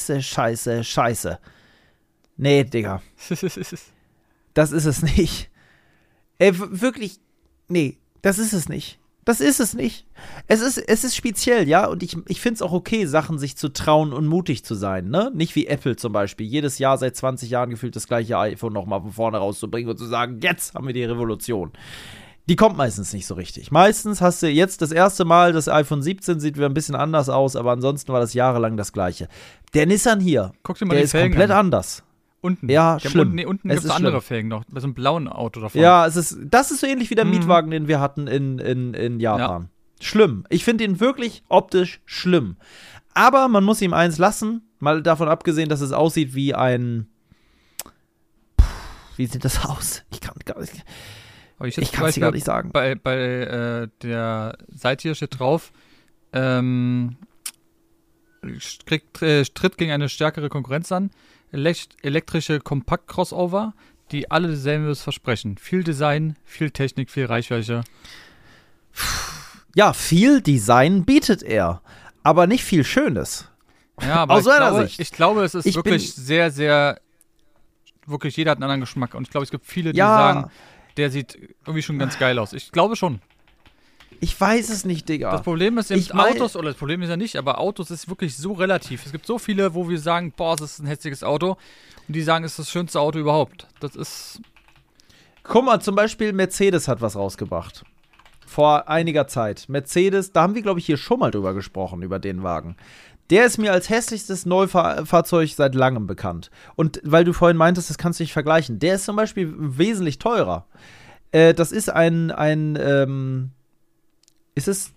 Speaker 1: Nee, Digga, das ist es nicht. Ey, wirklich, nee, das ist es nicht. Es ist speziell, ja, und ich finde es auch okay, Sachen sich zu trauen und mutig zu sein, ne? Nicht wie Apple zum Beispiel, jedes Jahr seit 20 Jahren gefühlt das gleiche iPhone nochmal von vorne rauszubringen und zu sagen, jetzt haben wir die Revolution. Die kommt meistens nicht so richtig. Meistens hast du jetzt das erste Mal, das iPhone 17 sieht wieder ein bisschen anders aus, aber ansonsten war das jahrelang das gleiche. Der Nissan hier,
Speaker 2: Guck dir mal
Speaker 1: der
Speaker 2: die
Speaker 1: ist
Speaker 2: Felgen
Speaker 1: komplett
Speaker 2: an.
Speaker 1: anders.
Speaker 2: Unten.
Speaker 1: Ja,
Speaker 2: Die haben
Speaker 1: schlimm.
Speaker 2: Unten
Speaker 1: Es
Speaker 2: gibt es
Speaker 1: ist
Speaker 2: andere
Speaker 1: schlimm.
Speaker 2: Felgen noch. Bei so einem blauen Auto davon.
Speaker 1: Ja, das ist so ähnlich wie der Mietwagen, den wir hatten in Japan. Ja. Schlimm. Ich finde ihn wirklich optisch schlimm. Aber man muss ihm eins lassen, mal davon abgesehen, dass es aussieht wie ein. Wie sieht das aus? Ich kann gar nicht. Ich kann es dir gar nicht sagen.
Speaker 2: Bei der Seite hier steht drauf, tritt gegen eine stärkere Konkurrenz an. Elektrische Kompakt-Crossover, die alle dasselbe versprechen. Viel Design, viel Technik, viel Reichweite.
Speaker 1: Ja, viel Design bietet er, aber nicht viel Schönes.
Speaker 2: Ja, aber
Speaker 1: aus seiner Sicht.
Speaker 2: Ich glaube, es ist wirklich sehr, sehr, wirklich jeder hat einen anderen Geschmack. Und ich glaube, es gibt viele, die sagen, der sieht irgendwie schon ganz geil aus. Ich glaube schon.
Speaker 1: Ich weiß es nicht, Digga.
Speaker 2: Das Problem ist eben Autos, oder das Problem ist ja nicht, aber Autos ist wirklich so relativ. Es gibt so viele, wo wir sagen, boah, das ist ein hässliches Auto. Und die sagen, es ist das schönste Auto überhaupt. Das ist.
Speaker 1: Guck mal, zum Beispiel Mercedes hat was rausgebracht. Vor einiger Zeit. Mercedes, da haben wir, glaube ich, hier schon mal drüber gesprochen, über den Wagen. Der ist mir als hässlichstes Neufahrzeug seit langem bekannt. Und weil du vorhin meintest, das kannst du nicht vergleichen. Der ist zum Beispiel wesentlich teurer. Das ist ist es,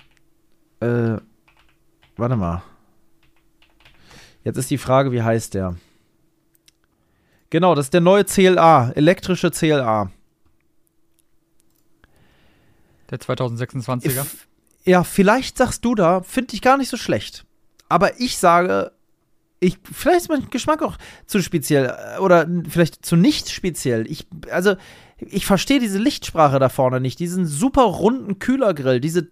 Speaker 1: warte mal. Jetzt ist die Frage, wie heißt der? Genau, das ist der neue CLA, elektrische CLA.
Speaker 2: Der 2026er?
Speaker 1: Ja, vielleicht sagst du da, finde ich gar nicht so schlecht. Aber ich sage, vielleicht ist mein Geschmack auch zu speziell oder vielleicht zu nicht speziell. Ich verstehe diese Lichtsprache da vorne nicht, diesen super runden Kühlergrill, diese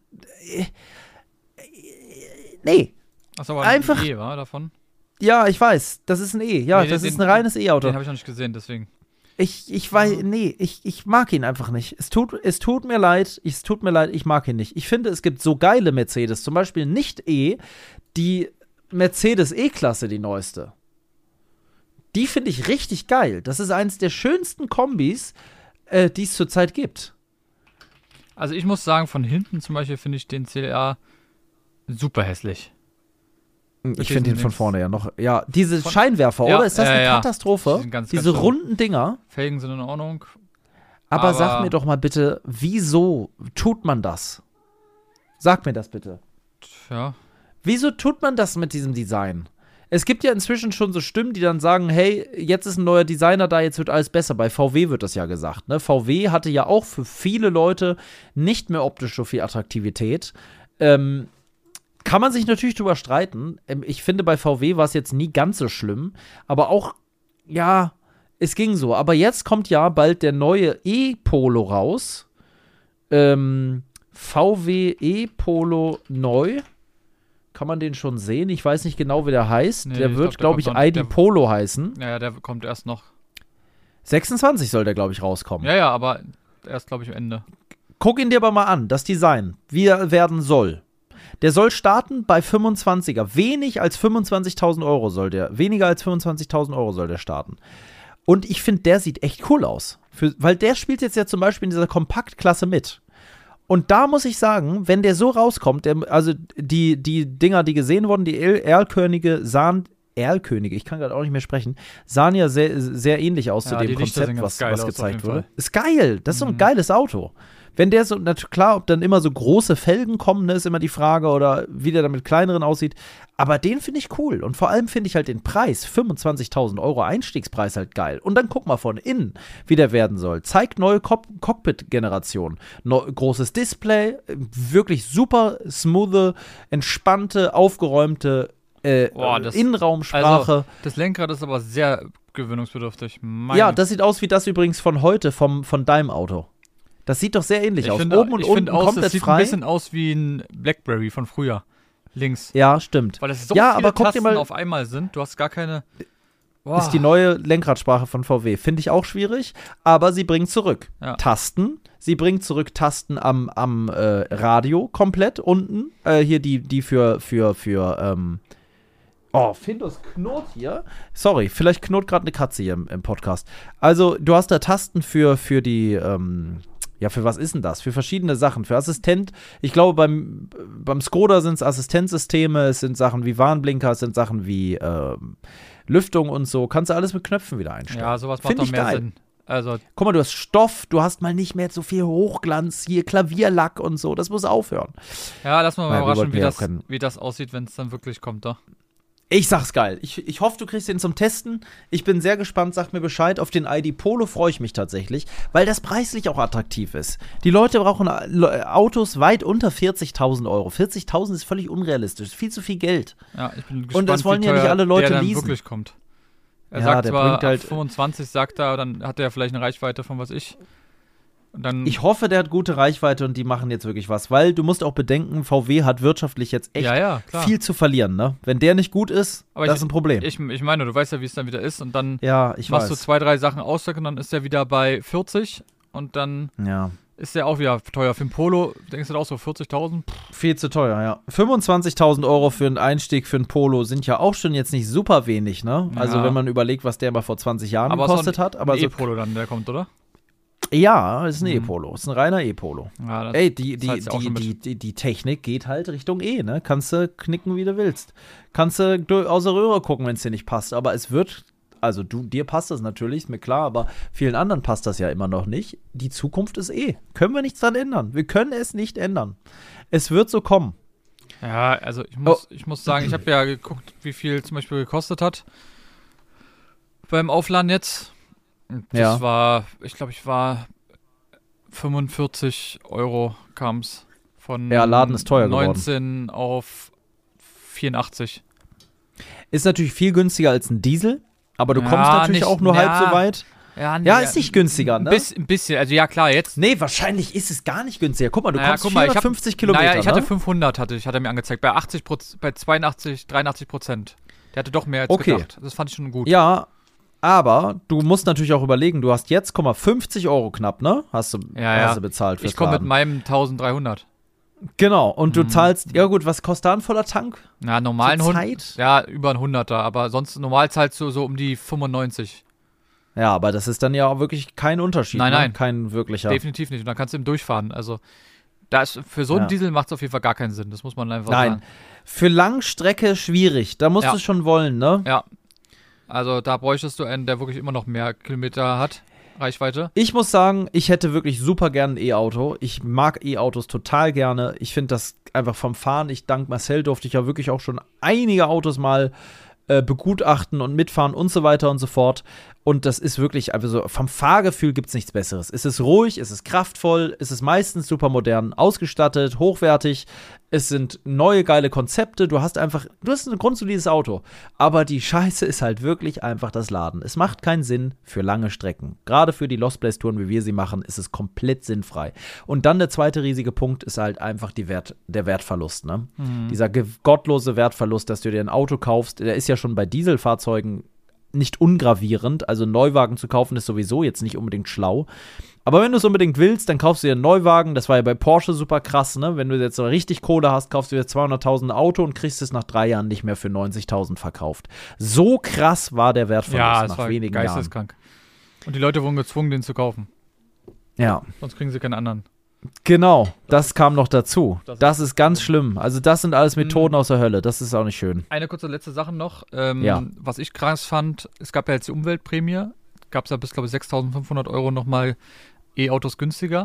Speaker 1: nee.
Speaker 2: Achso, aber
Speaker 1: einfach
Speaker 2: ein E war davon?
Speaker 1: Ja, ich weiß, das ist ein E. Ja,
Speaker 2: nee,
Speaker 1: das ist ein reines E-Auto.
Speaker 2: Den habe ich noch nicht gesehen, deswegen.
Speaker 1: Ich mag ihn einfach nicht. Es tut mir leid, ich mag ihn nicht. Ich finde, es gibt so geile Mercedes, zum Beispiel nicht E, die Mercedes E-Klasse, die neueste. Die finde ich richtig geil. Das ist eins der schönsten Kombis, die es zurzeit gibt.
Speaker 2: Also ich muss sagen, von hinten zum Beispiel finde ich den CLA super hässlich.
Speaker 1: Ich finde ihn von vorne ja noch. Ja, diese Scheinwerfer, oder? Ist das eine Katastrophe? Diese runden Dinger.
Speaker 2: Felgen sind in Ordnung.
Speaker 1: Aber sag mir doch mal bitte, wieso tut man das? Sag mir das bitte.
Speaker 2: Ja.
Speaker 1: Wieso tut man das mit diesem Design? Es gibt ja inzwischen schon so Stimmen, die dann sagen, hey, jetzt ist ein neuer Designer da, jetzt wird alles besser. Bei VW wird das ja gesagt, ne? VW hatte ja auch für viele Leute nicht mehr optisch so viel Attraktivität. Kann man sich natürlich drüber streiten. Ich finde, bei VW war es jetzt nie ganz so schlimm. Aber auch, ja, es ging so. Aber jetzt kommt ja bald der neue E-Polo raus. VW E-Polo neu. Kann man den schon sehen? Ich weiß nicht genau, wie der heißt. Nee, der wird, glaube ich, ID Polo heißen.
Speaker 2: Ja, der kommt erst noch.
Speaker 1: 26 soll der, glaube ich, rauskommen.
Speaker 2: Ja, aber erst, glaube ich, am Ende.
Speaker 1: Guck ihn dir aber mal an, das Design, wie er werden soll. Der soll starten bei 25er. Weniger als 25.000 Euro soll der starten. Und ich finde, der sieht echt cool aus. Weil der spielt jetzt ja zum Beispiel in dieser Kompaktklasse mit. Und da muss ich sagen, wenn der so rauskommt, also die Dinger, die gesehen wurden, die Erlkönige, ich kann gerade auch nicht mehr sprechen, sahen ja sehr, sehr ähnlich aus zu dem Konzept, was gezeigt wurde. Ist geil, das ist so ein geiles Auto. Wenn der so, klar, ob dann immer so große Felgen kommen, ne, ist immer die Frage, oder wie der dann mit kleineren aussieht. Aber den finde ich cool. Und vor allem finde ich halt den Preis, 25.000 Euro Einstiegspreis halt geil. Und dann guck mal von innen, wie der werden soll. Zeigt neue Cockpit-Generation. Großes Display, wirklich super smooth, entspannte, aufgeräumte Innenraumsprache.
Speaker 2: Also, das Lenkrad ist aber sehr gewöhnungsbedürftig.
Speaker 1: Ja, das sieht aus wie das übrigens von heute, von deinem Auto. Das sieht doch sehr ähnlich aus. Oben und unten komplett
Speaker 2: das sieht
Speaker 1: frei.
Speaker 2: Ein bisschen aus wie ein Blackberry von früher. Links.
Speaker 1: Ja, stimmt.
Speaker 2: Weil es so viele Tasten auf einmal sind. Du hast gar keine...
Speaker 1: Ist die neue Lenkradsprache von VW. Finde ich auch schwierig, aber sie bringt zurück Tasten. Sie bringt zurück Tasten am Radio komplett unten. Hier die für Findus knurrt hier. Sorry, vielleicht knurrt gerade eine Katze hier im Podcast. Also, du hast da Tasten für die, für was ist denn das? Für verschiedene Sachen. Für Assistent. Ich glaube, beim Skoda sind es Assistenzsysteme, es sind Sachen wie Warnblinker, es sind Sachen wie Lüftung und so. Kannst du alles mit Knöpfen wieder einstellen.
Speaker 2: Ja, sowas macht doch mehr Sinn. Also,
Speaker 1: guck mal, du hast Stoff, du hast mal nicht mehr so viel Hochglanz, hier Klavierlack und so. Das muss aufhören.
Speaker 2: Ja, lass mal überraschen, wie das aussieht, wenn es dann wirklich kommt, doch.
Speaker 1: Ich sag's geil. Ich hoffe, du kriegst den zum Testen. Ich bin sehr gespannt, sag mir Bescheid. Auf den ID Polo freue ich mich tatsächlich, weil das preislich auch attraktiv ist. Die Leute brauchen Autos weit unter 40.000 Euro. 40.000 ist völlig unrealistisch. Viel zu viel Geld.
Speaker 2: Ja, ich bin gespannt,
Speaker 1: und das wollen ja nicht alle Leute
Speaker 2: der dann
Speaker 1: leasen.
Speaker 2: Wirklich kommt. Er sagt
Speaker 1: der
Speaker 2: zwar,
Speaker 1: bringt halt
Speaker 2: 25 sagt er, dann hat er vielleicht eine Reichweite von was ich. Und dann
Speaker 1: ich hoffe, der hat gute Reichweite und die machen jetzt wirklich was, weil du musst auch bedenken, VW hat wirtschaftlich jetzt echt viel zu verlieren, ne? Wenn der nicht gut ist, das ist ein Problem.
Speaker 2: Ich meine, du weißt ja, wie es dann wieder ist und dann
Speaker 1: machst
Speaker 2: du 2, 3 Sachen ausdrücken und dann ist der wieder bei 40 und dann ist der auch wieder teuer. Für ein Polo, denkst du da auch so 40.000?
Speaker 1: Viel zu teuer, ja. 25.000 Euro für einen Einstieg für ein Polo sind ja auch schon jetzt nicht super wenig, ne? Also wenn man überlegt, was der mal vor 20 Jahren gekostet hat. Aber
Speaker 2: so E-Polo dann, der kommt, oder?
Speaker 1: Ja, ist ein E-Polo. Ist ein reiner E-Polo.
Speaker 2: Ja,
Speaker 1: die Technik geht halt Richtung E, ne? Kannst du knicken, wie du willst. Kannst du aus der Röhre gucken, wenn es dir nicht passt. Aber es wird, also dir passt das natürlich, ist mir klar, aber vielen anderen passt das ja immer noch nicht. Die Zukunft ist E. Können wir nichts dran ändern. Wir können es nicht ändern. Es wird so kommen.
Speaker 2: Ja, also ich muss sagen, ich habe ja geguckt, wie viel zum Beispiel gekostet hat beim Aufladen jetzt. Das war, ich glaube, 45 Euro kam es von
Speaker 1: Laden ist teuer
Speaker 2: 19 auf 84.
Speaker 1: Ist natürlich viel günstiger als ein Diesel, aber du kommst natürlich auch nur halb so weit. Ja, ist nicht günstiger, ne?
Speaker 2: Ein bisschen, also ja klar, jetzt.
Speaker 1: Nee, wahrscheinlich ist es gar nicht günstiger. Guck mal, du kommst 450 Kilometer,
Speaker 2: ich hatte 500, hat er mir angezeigt, bei 82, 83%. Der hatte doch mehr als gedacht. Das fand ich schon gut.
Speaker 1: Ja, aber du musst natürlich auch überlegen, du hast jetzt, 50 Euro knapp, ne? Hast du bezahlt fürs
Speaker 2: Ich komme mit meinem 1300.
Speaker 1: Genau, und du zahlst, ja gut, was kostet da ein voller Tank?
Speaker 2: Ja, normalen Hund. Ja, über ein 100er, aber sonst normal zahlst du so um die 95.
Speaker 1: Ja, aber das ist dann ja auch wirklich kein Unterschied.
Speaker 2: Nein.
Speaker 1: Kein wirklicher.
Speaker 2: Definitiv nicht. Und dann kannst du eben durchfahren. Also, für so einen Diesel macht es auf jeden Fall gar keinen Sinn. Das muss man einfach sagen.
Speaker 1: Nein, für Langstrecke schwierig. Da musst du schon wollen, ne?
Speaker 2: Ja. Also da bräuchtest du einen, der wirklich immer noch mehr Kilometer hat, Reichweite.
Speaker 1: Ich muss sagen, ich hätte wirklich super gern ein E-Auto. Ich mag E-Autos total gerne. Ich finde das einfach vom Fahren. Dank Marcel durfte ich ja wirklich auch schon einige Autos mal begutachten und mitfahren und so weiter und so fort. Und das ist wirklich, also vom Fahrgefühl gibt es nichts Besseres. Es ist ruhig, es ist kraftvoll, es ist meistens super modern ausgestattet, hochwertig. Es sind neue, geile Konzepte. Du hast ein grundsolides Auto. Aber die Scheiße ist halt wirklich einfach das Laden. Es macht keinen Sinn für lange Strecken. Gerade für die Lost Place Touren, wie wir sie machen, ist es komplett sinnfrei. Und dann der zweite riesige Punkt ist halt einfach der Wertverlust. Ne? Dieser gottlose Wertverlust, dass du dir ein Auto kaufst, der ist ja schon bei Dieselfahrzeugen nicht ungravierend. Also einen Neuwagen zu kaufen ist sowieso jetzt nicht unbedingt schlau. Aber wenn du es unbedingt willst, dann kaufst du dir einen Neuwagen. Das war ja bei Porsche super krass, ne? Wenn du jetzt so richtig Kohle hast, kaufst du dir 200.000 Auto und kriegst es nach 3 Jahren nicht mehr für 90.000 verkauft. So krass war der Wertverlust nach wenigen Jahren. Ja,
Speaker 2: geisteskrank. Und die Leute wurden gezwungen, den zu kaufen.
Speaker 1: Ja.
Speaker 2: Sonst kriegen sie keinen anderen.
Speaker 1: Genau, das kam noch dazu. Das ist ganz schlimm. Also das sind alles Methoden aus der Hölle. Das ist auch nicht schön.
Speaker 2: Eine kurze letzte Sache noch. Was ich krass fand, es gab ja jetzt die Umweltprämie. Gab es ja bis, glaube ich, 6.500 Euro nochmal E-Autos günstiger.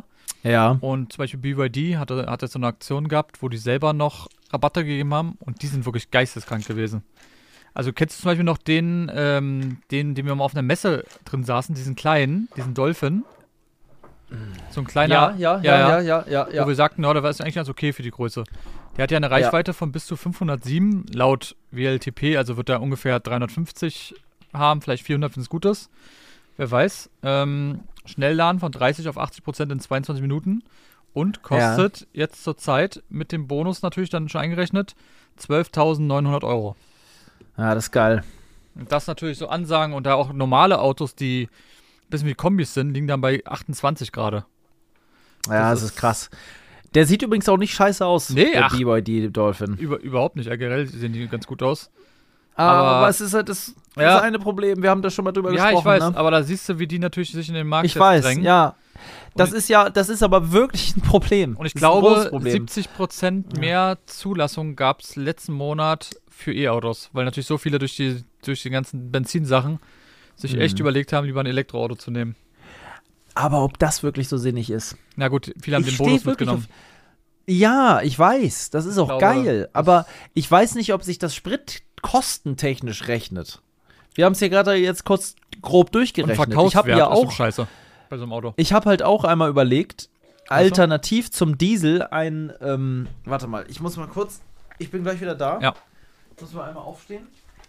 Speaker 1: Ja.
Speaker 2: Und zum Beispiel BYD hat jetzt so eine Aktion gehabt, wo die selber noch Rabatte gegeben haben und die sind wirklich geisteskrank gewesen. Also kennst du zum Beispiel noch den wir mal auf einer Messe drin saßen, diesen kleinen, diesen Dolphin? So ein kleiner.
Speaker 1: Ja.
Speaker 2: Wo wir sagten, no, der war eigentlich ganz okay für die Größe. Der hat ja eine Reichweite von bis zu 507 laut WLTP, also wird er ungefähr 350 haben, vielleicht 400, wenn es gut ist. Wer weiß. Schnellladen von 30 auf 80% in 22 Minuten und kostet jetzt zur Zeit mit dem Bonus natürlich dann schon eingerechnet 12.900 €.
Speaker 1: Ja, das ist geil.
Speaker 2: Und das natürlich so Ansagen und da auch normale Autos, die ein bisschen wie Kombis sind, liegen dann bei 28 gerade.
Speaker 1: Ja, das ist krass. Der sieht übrigens auch nicht scheiße aus, der
Speaker 2: ach.
Speaker 1: BYD Dolphin.
Speaker 2: Überhaupt nicht. Generell sehen die ganz gut aus.
Speaker 1: Aber es ist halt das eine Problem. Wir haben da schon mal drüber gesprochen.
Speaker 2: Ja, ich weiß,
Speaker 1: ne?
Speaker 2: aber da siehst du, wie die natürlich sich in den Markt
Speaker 1: Ich weiß,
Speaker 2: drängen.
Speaker 1: ja. Das ist aber wirklich ein Problem.
Speaker 2: Und ich
Speaker 1: Das ist ein
Speaker 2: glaube,
Speaker 1: großes Problem.
Speaker 2: 70% mehr Zulassung gab es letzten Monat für E-Autos, weil natürlich so viele durch die ganzen Benzinsachen sich echt überlegt haben, lieber ein Elektroauto zu nehmen.
Speaker 1: Aber ob das wirklich so sinnig ist?
Speaker 2: Na gut, viele haben den Bonus mitgenommen.
Speaker 1: Ja, ich weiß, das ist auch geil. Aber ich weiß nicht, ob sich das spritkostentechnisch rechnet. Wir haben es hier gerade jetzt kurz grob durchgerechnet.
Speaker 2: Und Verkaufswert
Speaker 1: ich habe ja auch
Speaker 2: ist scheiße bei so einem Auto.
Speaker 1: Ich habe halt auch einmal überlegt, alternativ zum Diesel ein, warte mal, ich muss mal kurz, ich bin gleich wieder da.
Speaker 2: Ja.
Speaker 1: Ich muss mal einmal aufstehen.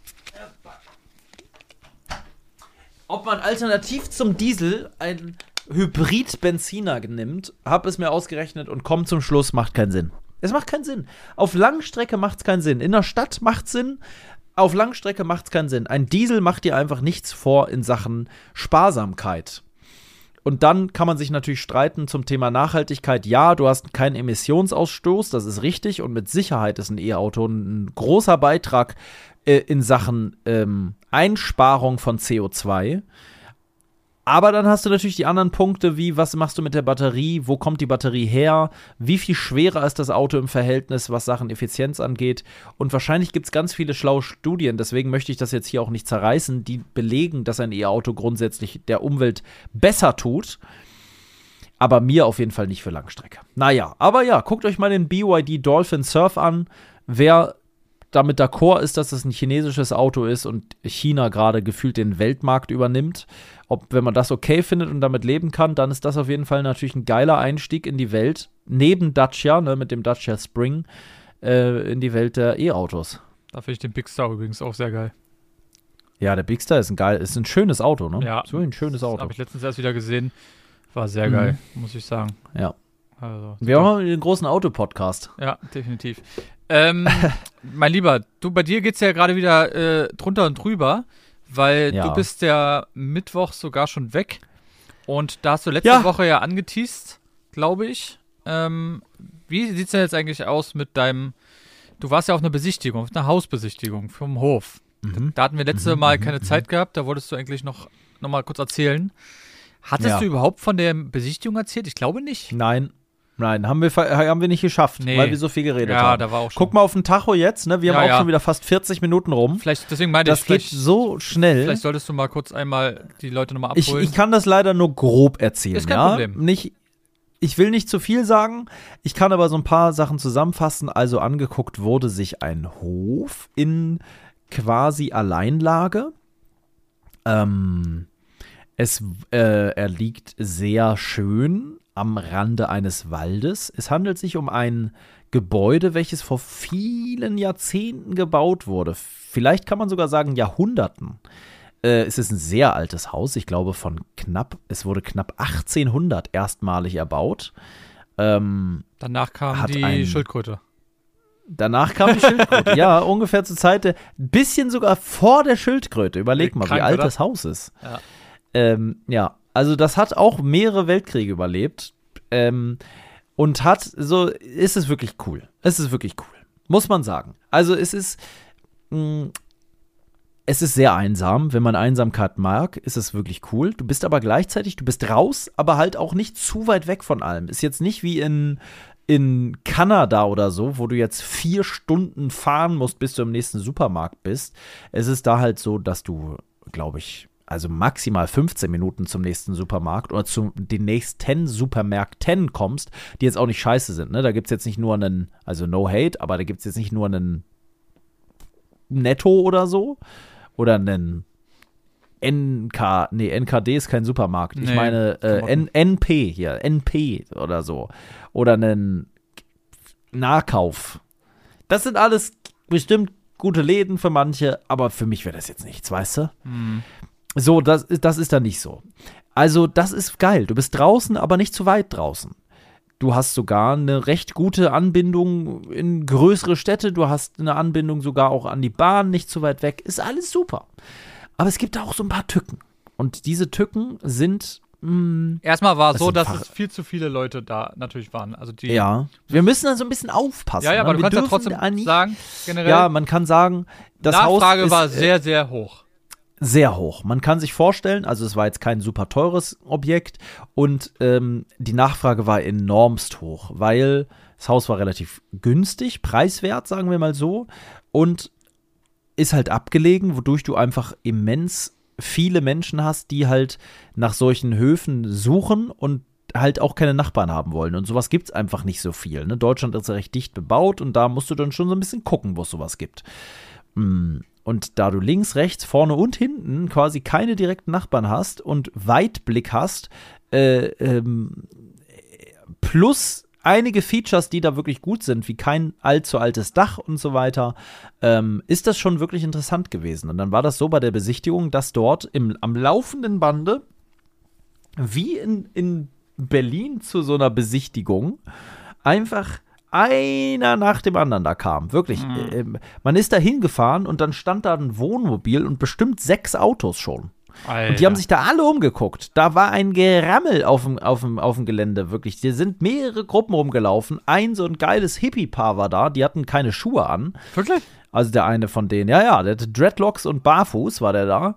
Speaker 1: Ob man alternativ zum Diesel ein Hybrid-Benziner nimmt, habe es mir ausgerechnet und kommt zum Schluss, macht keinen Sinn. Es macht keinen Sinn. Auf Langstrecke macht es keinen Sinn. In der Stadt macht es Sinn. Auf Langstrecke macht es keinen Sinn. Ein Diesel macht dir einfach nichts vor in Sachen Sparsamkeit. Und dann kann man sich natürlich streiten zum Thema Nachhaltigkeit. Ja, du hast keinen Emissionsausstoß, das ist richtig. Und mit Sicherheit ist ein E-Auto ein großer Beitrag in Sachen Einsparung von CO2. Aber dann hast du natürlich die anderen Punkte, wie was machst du mit der Batterie, wo kommt die Batterie her, wie viel schwerer ist das Auto im Verhältnis, was Sachen Effizienz angeht. Und wahrscheinlich gibt es ganz viele schlaue Studien, deswegen möchte ich das jetzt hier auch nicht zerreißen, die belegen, dass ein E-Auto grundsätzlich der Umwelt besser tut. Aber mir auf jeden Fall nicht für Langstrecke. Naja, aber ja, guckt euch mal den BYD Dolphin Surf an. Wer damit d'accord ist, dass es ein chinesisches Auto ist und China gerade gefühlt den Weltmarkt übernimmt. Wenn man das okay findet und damit leben kann, dann ist das auf jeden Fall natürlich ein geiler Einstieg in die Welt, neben Dacia, ne, mit dem Dacia Spring, in die Welt der E-Autos.
Speaker 2: Da finde ich den Big Star übrigens auch sehr geil.
Speaker 1: Ja, der Big Star ist ein schönes Auto, ne?
Speaker 2: Ja.
Speaker 1: So ein schönes Auto.
Speaker 2: Habe ich letztens erst wieder gesehen. War sehr geil, muss ich sagen.
Speaker 1: Ja.
Speaker 2: Also,
Speaker 1: wir haben den großen Auto-Podcast.
Speaker 2: Ja, definitiv. Mein Lieber, bei dir geht's ja gerade wieder drunter und drüber, weil du bist ja Mittwoch sogar schon weg und da hast du letzte Woche ja angeteast, glaube ich. Wie sieht's denn jetzt eigentlich aus mit du warst ja auf einer Besichtigung, auf einer Hausbesichtigung vom Hof. Da hatten wir letzte Mal keine Zeit gehabt, da wolltest du eigentlich noch mal kurz erzählen. Hattest du überhaupt von der Besichtigung erzählt? Ich glaube nicht.
Speaker 1: Nein, haben wir nicht geschafft, weil wir so viel geredet haben.
Speaker 2: Ja, da war auch schon.
Speaker 1: Guck mal auf den Tacho jetzt, ne? Wir haben auch schon wieder fast 40 Minuten rum.
Speaker 2: Deswegen meinte
Speaker 1: das geht so schnell.
Speaker 2: Vielleicht solltest du mal kurz einmal die Leute nochmal abholen.
Speaker 1: Ich kann das leider nur grob erzählen,
Speaker 2: ist kein Problem.
Speaker 1: Ich will nicht zu viel sagen, ich kann aber so ein paar Sachen zusammenfassen. Also angeguckt wurde sich ein Hof in quasi Alleinlage. Er liegt sehr schön am Rande eines Waldes. Es handelt sich um ein Gebäude, welches vor vielen Jahrzehnten gebaut wurde. Vielleicht kann man sogar sagen Jahrhunderten. Es ist ein sehr altes Haus. Ich glaube, es wurde knapp 1800 erstmalig erbaut.
Speaker 2: Danach kam die Schildkröte.
Speaker 1: Danach kam die Schildkröte. Ja, ungefähr zur Zeit, ein bisschen sogar vor der Schildkröte. Überleg mal, wie alt das Haus ist.
Speaker 2: Ja.
Speaker 1: Also das hat auch mehrere Weltkriege überlebt und ist es wirklich cool. Es ist wirklich cool, muss man sagen. Also es ist sehr einsam. Wenn man Einsamkeit mag, ist es wirklich cool. Du bist aber gleichzeitig, du bist raus, aber halt auch nicht zu weit weg von allem. Ist jetzt nicht wie in Kanada oder so, wo du jetzt 4 Stunden fahren musst, bis du im nächsten Supermarkt bist. Es ist da halt so, dass du, glaube ich, also maximal 15 Minuten zum nächsten Supermarkt oder zu den nächsten Supermärkten kommst, die jetzt auch nicht scheiße sind. Ne? Da gibt es jetzt nicht nur einen, also no hate, aber da gibt es jetzt nicht nur einen Netto oder so oder einen NKD ist kein Supermarkt. Ich meine NP hier, NP oder so. Oder einen Nahkauf. Das sind alles bestimmt gute Läden für manche, aber für mich wäre das jetzt nichts, weißt du? So, das ist dann nicht so. Also, das ist geil. Du bist draußen, aber nicht zu weit draußen. Du hast sogar eine recht gute Anbindung in größere Städte. Du hast eine Anbindung sogar auch an die Bahn, nicht zu weit weg. Ist alles super. Aber es gibt da auch so ein paar Tücken. Und diese Tücken sind
Speaker 2: erstmal war es so, dass es viel zu viele Leute da natürlich waren. Also
Speaker 1: wir müssen da so ein bisschen aufpassen.
Speaker 2: Ja, aber du kannst ja trotzdem sagen, generell.
Speaker 1: Ja, man kann sagen, das
Speaker 2: Nachfrage
Speaker 1: Haus
Speaker 2: war sehr, sehr hoch.
Speaker 1: Sehr hoch. Man kann sich vorstellen, also es war jetzt kein super teures Objekt und die Nachfrage war enormst hoch, weil das Haus war relativ günstig, preiswert, sagen wir mal so, und ist halt abgelegen, wodurch du einfach immens viele Menschen hast, die halt nach solchen Höfen suchen und halt auch keine Nachbarn haben wollen. Und sowas gibt es einfach nicht so viel. Ne? Deutschland ist ja recht dicht bebaut und da musst du dann schon so ein bisschen gucken, wo es sowas gibt. Und da du links, rechts, vorne und hinten quasi keine direkten Nachbarn hast und Weitblick hast, plus einige Features, die da wirklich gut sind, wie kein allzu altes Dach und so weiter, ist das schon wirklich interessant gewesen. Und dann war das so bei der Besichtigung, dass dort am laufenden Bande, wie in Berlin zu so einer Besichtigung, einfach einer nach dem anderen da kam. Wirklich. Man ist da hingefahren und dann stand da ein Wohnmobil und bestimmt 6 Autos schon. Alter. Und die haben sich da alle umgeguckt. Da war ein Gerammel auf dem Gelände, wirklich. Hier sind mehrere Gruppen rumgelaufen. Ein so ein geiles Hippie-Paar war da, die hatten keine Schuhe an.
Speaker 2: Wirklich?
Speaker 1: Also der eine von denen, ja, der hatte Dreadlocks und barfuß war der da.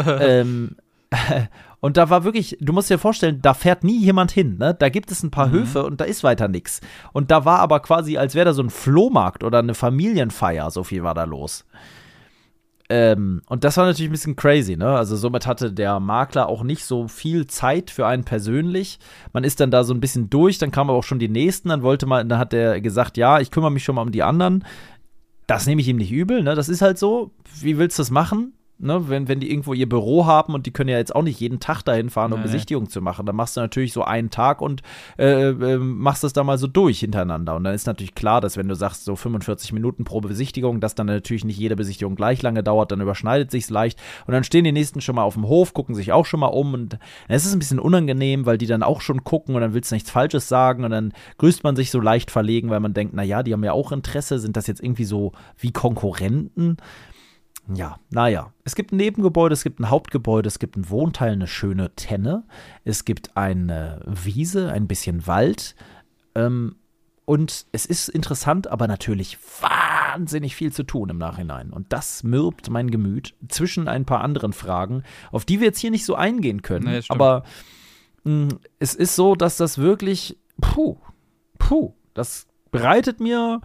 Speaker 1: Und da war wirklich, du musst dir vorstellen, da fährt nie jemand hin, ne? Da gibt es ein paar Höfe und da ist weiter nix. Und da war aber quasi, als wäre da so ein Flohmarkt oder eine Familienfeier, so viel war da los. Und das war natürlich ein bisschen crazy, ne? Also somit hatte der Makler auch nicht so viel Zeit für einen persönlich. Man ist dann da so ein bisschen durch, dann kamen aber auch schon die Nächsten, dann hat der gesagt, ja, ich kümmere mich schon mal um die anderen. Das nehme ich ihm nicht übel, ne? Das ist halt so. Wie willst du das machen? Ne, wenn die irgendwo ihr Büro haben und die können ja jetzt auch nicht jeden Tag dahin fahren, um Besichtigung zu machen, dann machst du natürlich so einen Tag und machst das da mal so durch hintereinander. Und dann ist natürlich klar, dass wenn du sagst, so 45 Minuten pro Besichtigung, dass dann natürlich nicht jede Besichtigung gleich lange dauert, dann überschneidet sich's leicht. Und dann stehen die Nächsten schon mal auf dem Hof, gucken sich auch schon mal um und es ist ein bisschen unangenehm, weil die dann auch schon gucken und dann willst du nichts Falsches sagen und dann grüßt man sich so leicht verlegen, weil man denkt, naja, die haben ja auch Interesse, sind das jetzt irgendwie so wie Konkurrenten? Ja, naja. Es gibt ein Nebengebäude, es gibt ein Hauptgebäude, es gibt ein Wohnteil, eine schöne Tenne, es gibt eine Wiese, ein bisschen Wald und es ist interessant, aber natürlich wahnsinnig viel zu tun im Nachhinein. Und das mürbt mein Gemüt zwischen ein paar anderen Fragen, auf die wir jetzt hier nicht so eingehen können. Nee, aber es ist so, dass das wirklich, das bereitet mir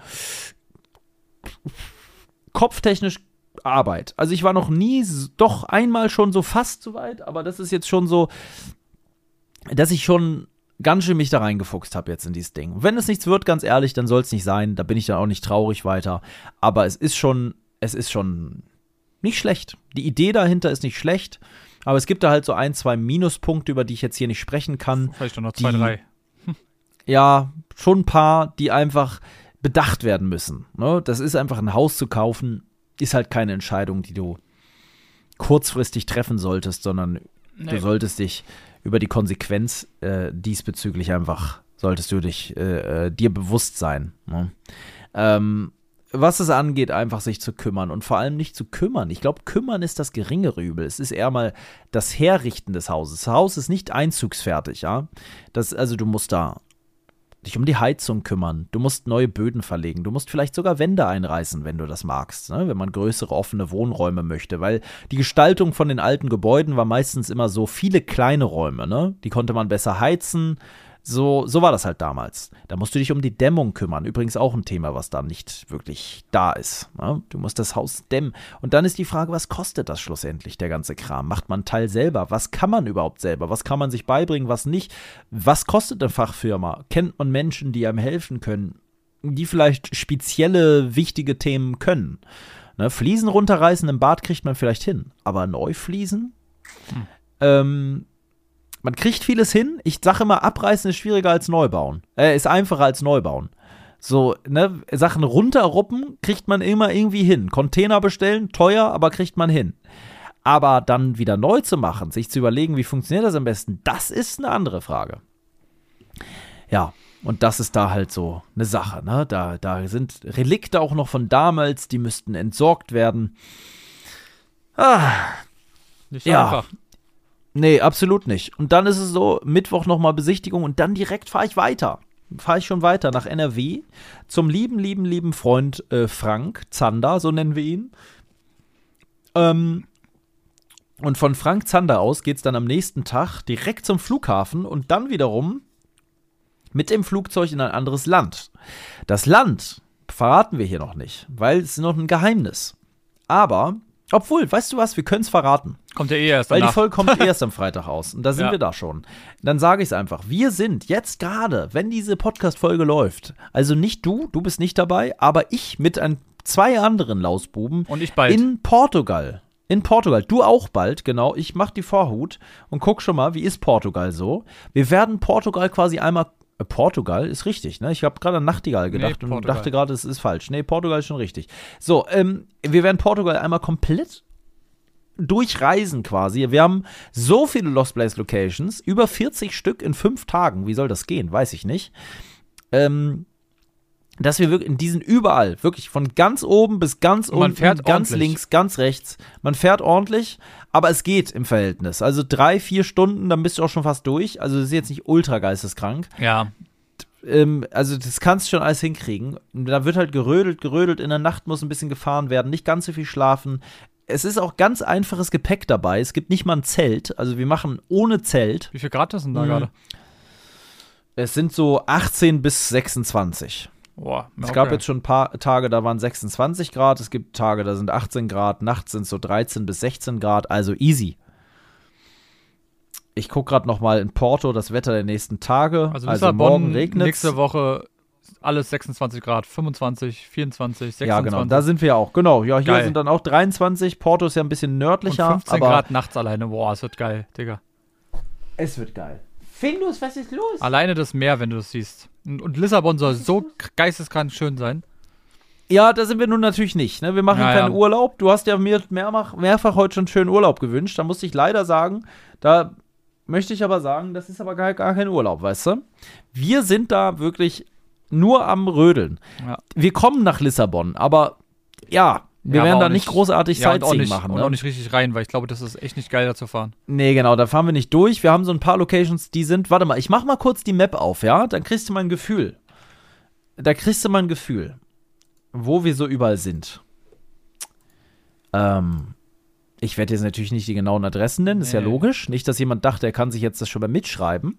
Speaker 1: kopftechnisch Arbeit. Also ich war noch nie, doch einmal schon so fast so weit, aber das ist jetzt schon so, dass ich schon ganz schön mich da reingefuchst habe jetzt in dieses Ding. Wenn es nichts wird, ganz ehrlich, dann soll es nicht sein. Da bin ich dann auch nicht traurig weiter. Aber es ist schon nicht schlecht. Die Idee dahinter ist nicht schlecht, aber es gibt da halt so 1, 2 Minuspunkte, über die ich jetzt hier nicht sprechen kann.
Speaker 2: Vielleicht noch 2, 3.
Speaker 1: Ja, schon ein paar, die einfach bedacht werden müssen. Ne? Das ist einfach ein Haus zu kaufen, ist halt keine Entscheidung, die du kurzfristig treffen solltest, sondern du solltest dich über die Konsequenz diesbezüglich einfach, solltest du dich dir bewusst sein. Ne? Was es angeht, einfach sich zu kümmern und vor allem nicht zu kümmern. Ich glaube, kümmern ist das geringere Übel. Es ist eher mal das Herrichten des Hauses. Das Haus ist nicht einzugsfertig, ja. Also du musst da dich um die Heizung kümmern, du musst neue Böden verlegen, du musst vielleicht sogar Wände einreißen, wenn du das magst, ne? Wenn man größere offene Wohnräume möchte, weil die Gestaltung von den alten Gebäuden war meistens immer so viele kleine Räume, ne? Die konnte man besser heizen, So war das halt damals. Da musst du dich um die Dämmung kümmern. Übrigens auch ein Thema, was da nicht wirklich da ist. Ne? Du musst das Haus dämmen. Und dann ist die Frage, was kostet das schlussendlich, der ganze Kram? Macht man einen Teil selber? Was kann man überhaupt selber? Was kann man sich beibringen, was nicht? Was kostet eine Fachfirma? Kennt man Menschen, die einem helfen können, die vielleicht spezielle, wichtige Themen können? Ne? Fliesen runterreißen im Bad kriegt man vielleicht hin. Aber neu fließen? Man kriegt vieles hin. Ich sage immer, abreißen ist schwieriger als Neubauen. Ist einfacher als Neubauen. So, ne, Sachen runterruppen kriegt man immer irgendwie hin. Container bestellen, teuer, aber kriegt man hin. Aber dann wieder neu zu machen, sich zu überlegen, wie funktioniert das am besten, das ist eine andere Frage. Ja, und das ist da halt so eine Sache, ne? Da sind Relikte auch noch von damals, die müssten entsorgt werden.
Speaker 2: Nicht einfach.
Speaker 1: Nee, absolut nicht. Und dann ist es so, Mittwoch nochmal Besichtigung und dann direkt fahre ich schon weiter nach NRW zum lieben Freund Frank Zander, so nennen wir ihn. Und von Frank Zander aus geht es dann am nächsten Tag direkt zum Flughafen und dann wiederum mit dem Flugzeug in ein anderes Land. Das Land verraten wir hier noch nicht, weil es ist noch ein Geheimnis. Aber, obwohl, weißt du was, wir können es verraten.
Speaker 2: Kommt ja erst
Speaker 1: danach. Weil die Folge kommt erst am Freitag raus. Und da sind wir da schon. Dann sage ich es einfach. Wir sind jetzt gerade, wenn diese Podcast-Folge läuft, also nicht du bist nicht dabei, aber ich mit zwei anderen Lausbuben.
Speaker 2: Und ich bald.
Speaker 1: In Portugal. Du auch bald, genau. Ich mache die Vorhut und guck schon mal, wie ist Portugal so. Wir werden Portugal quasi einmal. Portugal ist richtig, ne? Ich habe gerade an Nachtigall gedacht und dachte gerade, es ist falsch. Nee, Portugal ist schon richtig. So, wir werden Portugal einmal komplett durchreisen quasi. Wir haben so viele Lost Place Locations, über 40 Stück in 5 Tagen. Wie soll das gehen? Weiß ich nicht. Dass wir wirklich, die sind überall, wirklich von ganz oben bis ganz unten, ganz links, ganz rechts. Man fährt ordentlich, aber es geht im Verhältnis. Also 3-4 Stunden, dann bist du auch schon fast durch. Also das ist jetzt nicht ultra geisteskrank.
Speaker 2: Ja.
Speaker 1: Also das kannst du schon alles hinkriegen. Da wird halt gerödelt, in der Nacht muss ein bisschen gefahren werden, nicht ganz so viel schlafen. Es ist auch ganz einfaches Gepäck dabei. Es gibt nicht mal ein Zelt. Also wir machen ohne Zelt.
Speaker 2: Wie viel Grad ist denn da gerade?
Speaker 1: Es sind so 18 bis 26.
Speaker 2: Boah, okay.
Speaker 1: Es gab jetzt schon ein paar Tage, da waren 26 Grad. Es gibt Tage, da sind 18 Grad. Nachts sind es so 13 bis 16 Grad. Also easy. Ich gucke gerade noch mal in Porto das Wetter der nächsten Tage.
Speaker 2: Also morgen regnet es. Nächste Woche alles 26 Grad, 25, 24, 26.
Speaker 1: Ja, genau, da sind wir ja auch. Genau, ja, hier sind dann auch 23. Porto ist ja ein bisschen nördlicher.
Speaker 2: Und 15 Grad nachts alleine. Boah, es wird geil, Digga.
Speaker 1: Es wird geil. Findus, was ist los?
Speaker 2: Alleine das Meer, wenn du es siehst. Und Lissabon soll so geisteskrank schön sein.
Speaker 1: Ja, da sind wir nun natürlich nicht. Ne? Wir machen keinen Urlaub. Du hast ja mir mehrfach heute schon schönen Urlaub gewünscht. Da musste ich leider sagen, da möchte ich aber sagen, das ist aber gar kein Urlaub, weißt du? Wir sind da wirklich nur am Rödeln. Ja. Wir kommen nach Lissabon, aber ja, wir werden da nicht großartig Sightseeing machen.
Speaker 2: Und auch nicht richtig rein, weil ich glaube, das ist echt nicht geil, da zu fahren.
Speaker 1: Nee, genau, da fahren wir nicht durch. Wir haben so ein paar Locations, die sind, warte mal, ich mach mal kurz die Map auf, ja? Dann kriegst du mal ein Gefühl. Wo wir so überall sind. Ich werde jetzt natürlich nicht die genauen Adressen nennen, ist ja logisch. Nicht, dass jemand dachte, er kann sich jetzt das schon mal mitschreiben.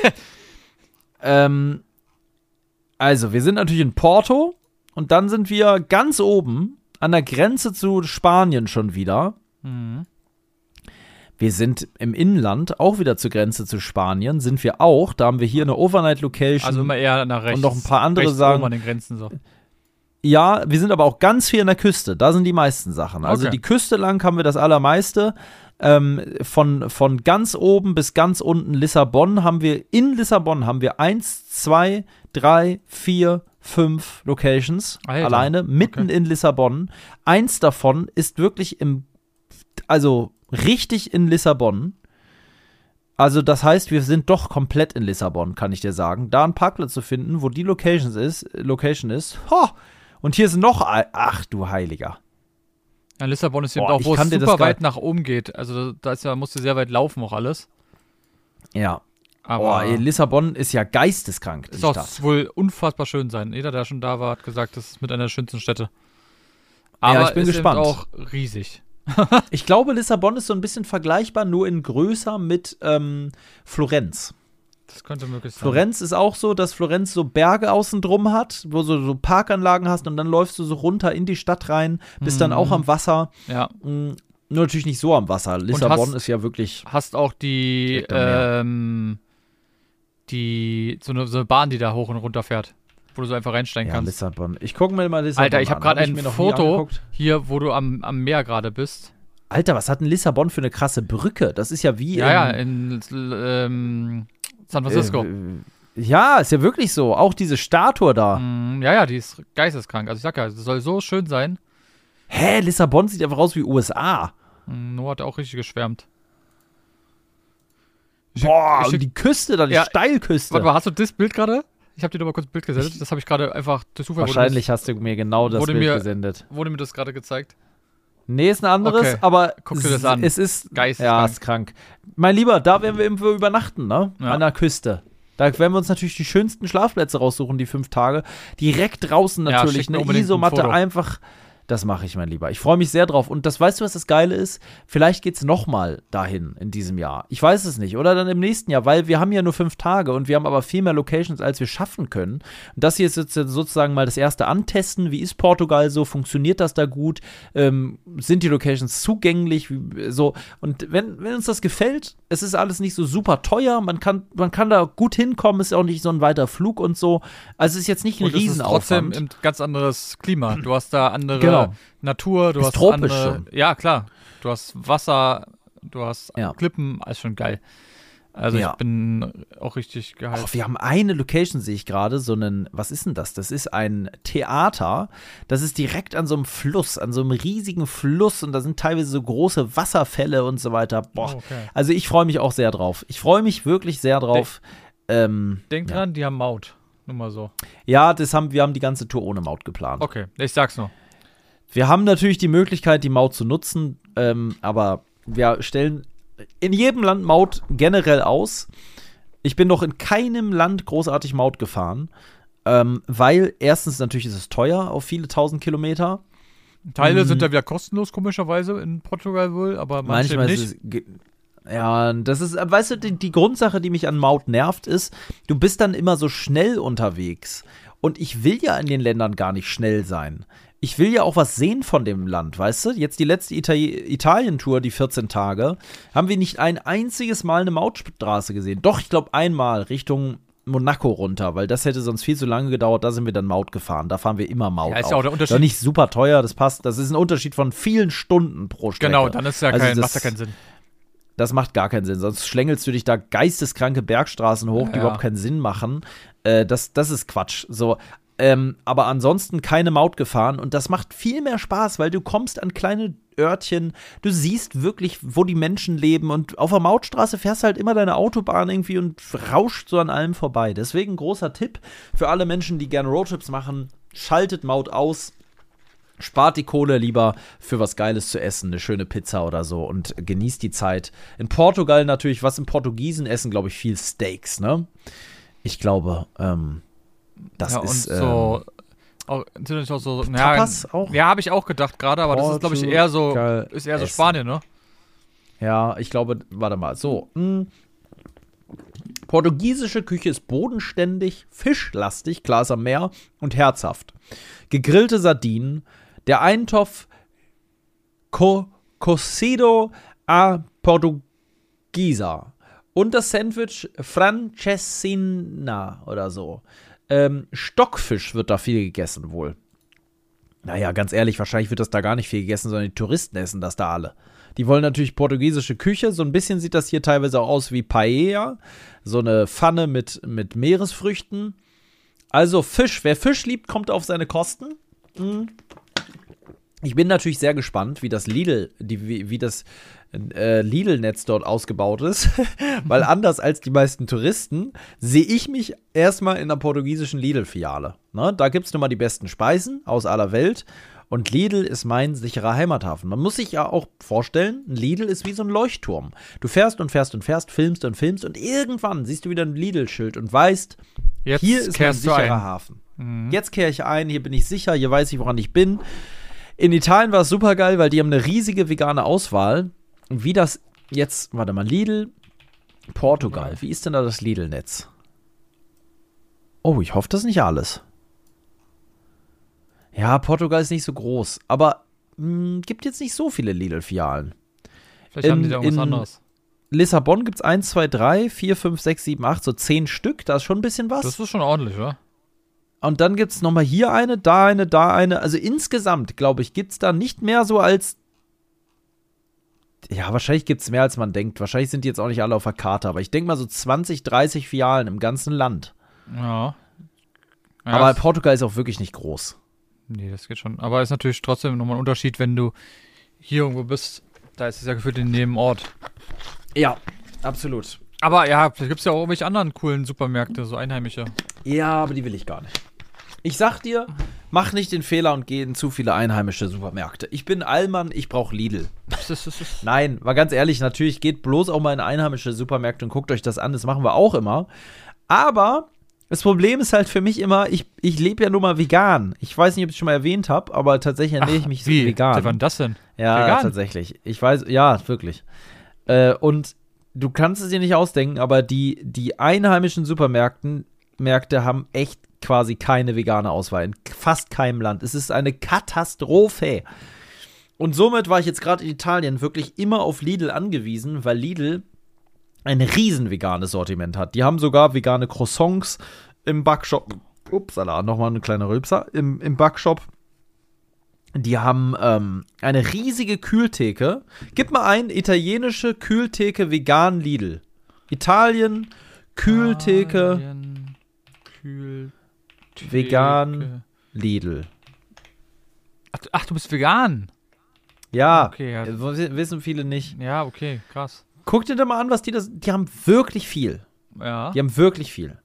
Speaker 1: Also, wir sind natürlich in Porto und dann sind wir ganz oben an der Grenze zu Spanien schon wieder. Mhm. Wir sind im Inland, auch wieder zur Grenze zu Spanien, sind wir auch. Da haben wir hier eine Overnight-Location.
Speaker 2: Also immer eher nach rechts.
Speaker 1: Und noch ein paar andere Sachen.
Speaker 2: An den Grenzen so.
Speaker 1: Ja, wir sind aber auch ganz viel an der Küste. Da sind die meisten Sachen. Also die Küste lang haben wir das Allermeiste. Von ganz oben bis ganz unten Lissabon haben wir 1, 2, 3, 4, 5 Locations. Alter. Alleine, mitten in Lissabon. 1 davon ist wirklich richtig in Lissabon. Also das heißt, wir sind doch komplett in Lissabon, kann ich dir sagen. Da einen Parkplatz zu finden, wo die Location ist. Und hier ist noch, ach du Heiliger.
Speaker 2: Ja, Lissabon ist eben auch, wo es super weit nach oben geht. Also da musst du sehr weit laufen auch alles.
Speaker 1: Ja. Aber Lissabon ist ja geisteskrank.
Speaker 2: Es soll wohl unfassbar schön sein. Jeder, der schon da war, hat gesagt, das ist mit einer der schönsten Städte. Aber
Speaker 1: ja, ich bin gespannt.
Speaker 2: Eben auch riesig.
Speaker 1: Ich glaube, Lissabon ist so ein bisschen vergleichbar, nur in größer mit Florenz.
Speaker 2: Das könnte möglich sein.
Speaker 1: Florenz ist auch so, dass Florenz so Berge außen drum hat, wo du so Parkanlagen hast und dann läufst du so runter in die Stadt rein, bist dann auch am Wasser.
Speaker 2: Ja.
Speaker 1: Nur natürlich nicht so am Wasser. Lissabon ist ja wirklich.
Speaker 2: Hast auch so eine Bahn, die da hoch und runter fährt, wo du so einfach reinsteigen kannst.
Speaker 1: Lissabon. Ich gucke mir mal Lissabon an.
Speaker 2: Alter, ich habe gerade ein Foto hier, wo du am Meer gerade bist.
Speaker 1: Alter, was hat denn Lissabon für eine krasse Brücke? Das ist ja wie
Speaker 2: in San Francisco.
Speaker 1: Ja, ist ja wirklich so. Auch diese Statue da.
Speaker 2: Ja, die ist geisteskrank. Also ich sag ja, das soll so schön sein.
Speaker 1: Hä, Lissabon sieht einfach aus wie USA.
Speaker 2: Noah hat auch richtig geschwärmt.
Speaker 1: Und die Küste da, die Steilküste.
Speaker 2: Warte mal, hast du das Bild gerade? Ich habe dir doch mal kurz ein Bild gesendet. Das habe ich gerade einfach durch Zufall.
Speaker 1: Wahrscheinlich hast du mir genau das Bild gesendet.
Speaker 2: Wurde mir das gerade gezeigt?
Speaker 1: Nee, ist ein anderes, aber
Speaker 2: guck dir das an.
Speaker 1: Es ist
Speaker 2: geisteskrank.
Speaker 1: Ja, ist krank. Mein Lieber, da werden wir irgendwo übernachten, ne?
Speaker 2: Ja.
Speaker 1: An der Küste. Da werden wir uns natürlich die schönsten Schlafplätze raussuchen, die 5 Tage. Direkt draußen natürlich, eine Isomatte einfach. Das mache ich, mein Lieber. Ich freue mich sehr drauf. Und das, weißt du, was das Geile ist? Vielleicht geht es nochmal dahin in diesem Jahr. Ich weiß es nicht. Oder dann im nächsten Jahr, weil wir haben ja nur 5 Tage und wir haben aber viel mehr Locations, als wir schaffen können. Und das hier ist jetzt sozusagen mal das erste Antesten. Wie ist Portugal so? Funktioniert das da gut? Sind die Locations zugänglich? So. Und wenn uns das gefällt, es ist alles nicht so super teuer. Man kann da gut hinkommen. Ist auch nicht so ein weiter Flug und so. Also es ist jetzt nicht ein Riesenaufwand.
Speaker 2: Es ist trotzdem ein ganz anderes Klima. Du hast da andere Natur, du hast
Speaker 1: tropisch
Speaker 2: andere.
Speaker 1: schon.
Speaker 2: Ja, klar. Du hast Wasser, du hast Klippen, alles schon geil. Also ich bin auch richtig gehypt.
Speaker 1: Wir haben eine Location, sehe ich gerade, so einen, was ist denn das? Das ist ein Theater, das ist direkt an so einem Fluss, an so einem riesigen Fluss und da sind teilweise so große Wasserfälle und so weiter. Boah, Also ich freue mich auch sehr drauf. Ich freue mich wirklich sehr drauf.
Speaker 2: Denk dran, die haben Maut. Nur mal so.
Speaker 1: Ja, wir haben die ganze Tour ohne Maut geplant.
Speaker 2: Okay, ich sag's nur.
Speaker 1: Wir haben natürlich die Möglichkeit, die Maut zu nutzen, aber wir stellen in jedem Land Maut generell aus. Ich bin noch in keinem Land großartig Maut gefahren, weil erstens natürlich ist es teuer auf viele 1000 Kilometer.
Speaker 2: Teile sind da wieder kostenlos, komischerweise, in Portugal wohl, aber manchmal nicht.
Speaker 1: Das ist, weißt du, die Grundsache, die mich an Maut nervt, ist, du bist dann immer so schnell unterwegs. Und ich will ja in den Ländern gar nicht schnell sein. Ich will ja auch was sehen von dem Land, weißt du? Jetzt die letzte Italien-Tour, die 14 Tage, haben wir nicht ein einziges Mal eine Mautstraße gesehen. Doch, ich glaube einmal Richtung Monaco runter, weil das hätte sonst viel zu lange gedauert. Da sind wir dann Maut gefahren. Da fahren wir immer Maut.
Speaker 2: Ja, ist ja auch der Unterschied.
Speaker 1: Doch nicht super teuer, das passt. Das ist ein Unterschied von vielen Stunden pro Strecke.
Speaker 2: Genau, dann ist macht ja keinen Sinn.
Speaker 1: Das macht gar keinen Sinn. Sonst schlängelst du dich da geisteskranke Bergstraßen hoch, die überhaupt keinen Sinn machen. Das ist Quatsch. So. Aber ansonsten keine Maut gefahren und das macht viel mehr Spaß, weil du kommst an kleine Örtchen, du siehst wirklich, wo die Menschen leben und auf der Mautstraße fährst halt immer deine Autobahn irgendwie und rauscht so an allem vorbei. Deswegen großer Tipp für alle Menschen, die gerne Roadtrips machen, schaltet Maut aus, spart die Kohle lieber für was Geiles zu essen, eine schöne Pizza oder so und genießt die Zeit. In Portugal natürlich, was im Portugiesen essen, glaube ich, viel Steaks, ne? Ich glaube, das ist
Speaker 2: so auch so
Speaker 1: Tapas auch?
Speaker 2: Ja, habe ich auch gedacht gerade, aber das ist, glaube ich, eher so Spanien, ne?
Speaker 1: Ja, ich glaube, warte mal, so. Portugiesische Küche ist bodenständig, fischlastig, klar ist am Meer und herzhaft. Gegrillte Sardinen, der Eintopf Cocido a Portuguesa und das Sandwich Francesina oder so. Stockfisch wird da viel gegessen wohl. Naja, ganz ehrlich, wahrscheinlich wird das da gar nicht viel gegessen, sondern die Touristen essen das da alle. Die wollen natürlich portugiesische Küche. So ein bisschen sieht das hier teilweise auch aus wie Paella. So eine Pfanne mit Meeresfrüchten. Also Fisch. Wer Fisch liebt, kommt auf seine Kosten. Ich bin natürlich sehr gespannt, wie das Lidl-Netz dort ausgebaut ist, weil anders als die meisten Touristen sehe ich mich erstmal in einer portugiesischen Lidl-Filiale. Ne? Da gibt es nun mal die besten Speisen aus aller Welt und Lidl ist mein sicherer Heimathafen. Man muss sich ja auch vorstellen, ein Lidl ist wie so ein Leuchtturm. Du fährst und fährst und fährst, filmst und filmst und irgendwann siehst du wieder ein Lidl-Schild und weißt,
Speaker 2: jetzt
Speaker 1: hier ist mein sicherer Hafen. Jetzt kehre ich ein, hier bin ich sicher, hier weiß ich, woran ich bin. In Italien war es super geil, weil die haben eine riesige vegane Auswahl. Und wie das jetzt, warte mal, Lidl, Portugal. Wie ist denn da das Lidl-Netz? Oh, ich hoffe, das ist nicht alles. Ja, Portugal ist nicht so groß, aber gibt jetzt nicht so viele Lidl-Filialen.
Speaker 2: Vielleicht haben die da irgendwas anderes.
Speaker 1: Lissabon gibt es 1, 2, 3, 4, 5, 6, 7, 8, so 10 Stück. Da ist schon ein bisschen was.
Speaker 2: Das ist schon ordentlich, oder?
Speaker 1: Und dann gibt es nochmal hier eine, da eine, da eine. Also insgesamt, glaube ich, gibt es da nicht mehr so als. Ja, wahrscheinlich gibt es mehr, als man denkt. Wahrscheinlich sind die jetzt auch nicht alle auf der Karte. Aber ich denke mal so 20, 30 Filialen im ganzen Land.
Speaker 2: Ja.
Speaker 1: Aber Portugal ist auch wirklich nicht groß.
Speaker 2: Nee, das geht schon. Aber ist natürlich trotzdem nochmal ein Unterschied, wenn du hier irgendwo bist. Da ist es ja gefühlt in jedem Ort.
Speaker 1: Ja, absolut.
Speaker 2: Aber ja, vielleicht gibt es ja auch irgendwelche anderen coolen Supermärkte, so einheimische.
Speaker 1: Ja, aber die will ich gar nicht. Ich sag dir, mach nicht den Fehler und geh in zu viele einheimische Supermärkte. Ich bin Allmann, ich brauche Lidl. Nein, war ganz ehrlich, natürlich geht bloß auch mal in einheimische Supermärkte und guckt euch das an, das machen wir auch immer. Aber das Problem ist halt für mich immer, ich lebe ja nur mal vegan. Ich weiß nicht, ob ich es schon mal erwähnt habe, aber tatsächlich ernähre ich mich so vegan.
Speaker 2: Wann das denn?
Speaker 1: Ja,
Speaker 2: vegan?
Speaker 1: Tatsächlich. Ich weiß, ja, wirklich. Und du kannst es dir nicht ausdenken, aber die einheimischen Supermärkte haben echt quasi keine vegane Auswahl. In fast keinem Land. Es ist eine Katastrophe. Und somit war ich jetzt gerade in Italien wirklich immer auf Lidl angewiesen, weil Lidl ein riesen veganes Sortiment hat. Die haben sogar vegane Croissants im Backshop. Upsala, nochmal eine kleine Rülpser. Im Backshop. Die haben eine riesige Kühltheke. Gib mal ein, italienische Kühltheke vegan Lidl. Italien, Kühltheke, vegan Lidl.
Speaker 2: Ach, du bist vegan?
Speaker 1: Ja,
Speaker 2: okay, ja.
Speaker 1: Wissen viele nicht.
Speaker 2: Ja, okay, krass.
Speaker 1: Guck dir da mal an, was die haben wirklich viel.
Speaker 2: Ja.
Speaker 1: Die haben wirklich viel.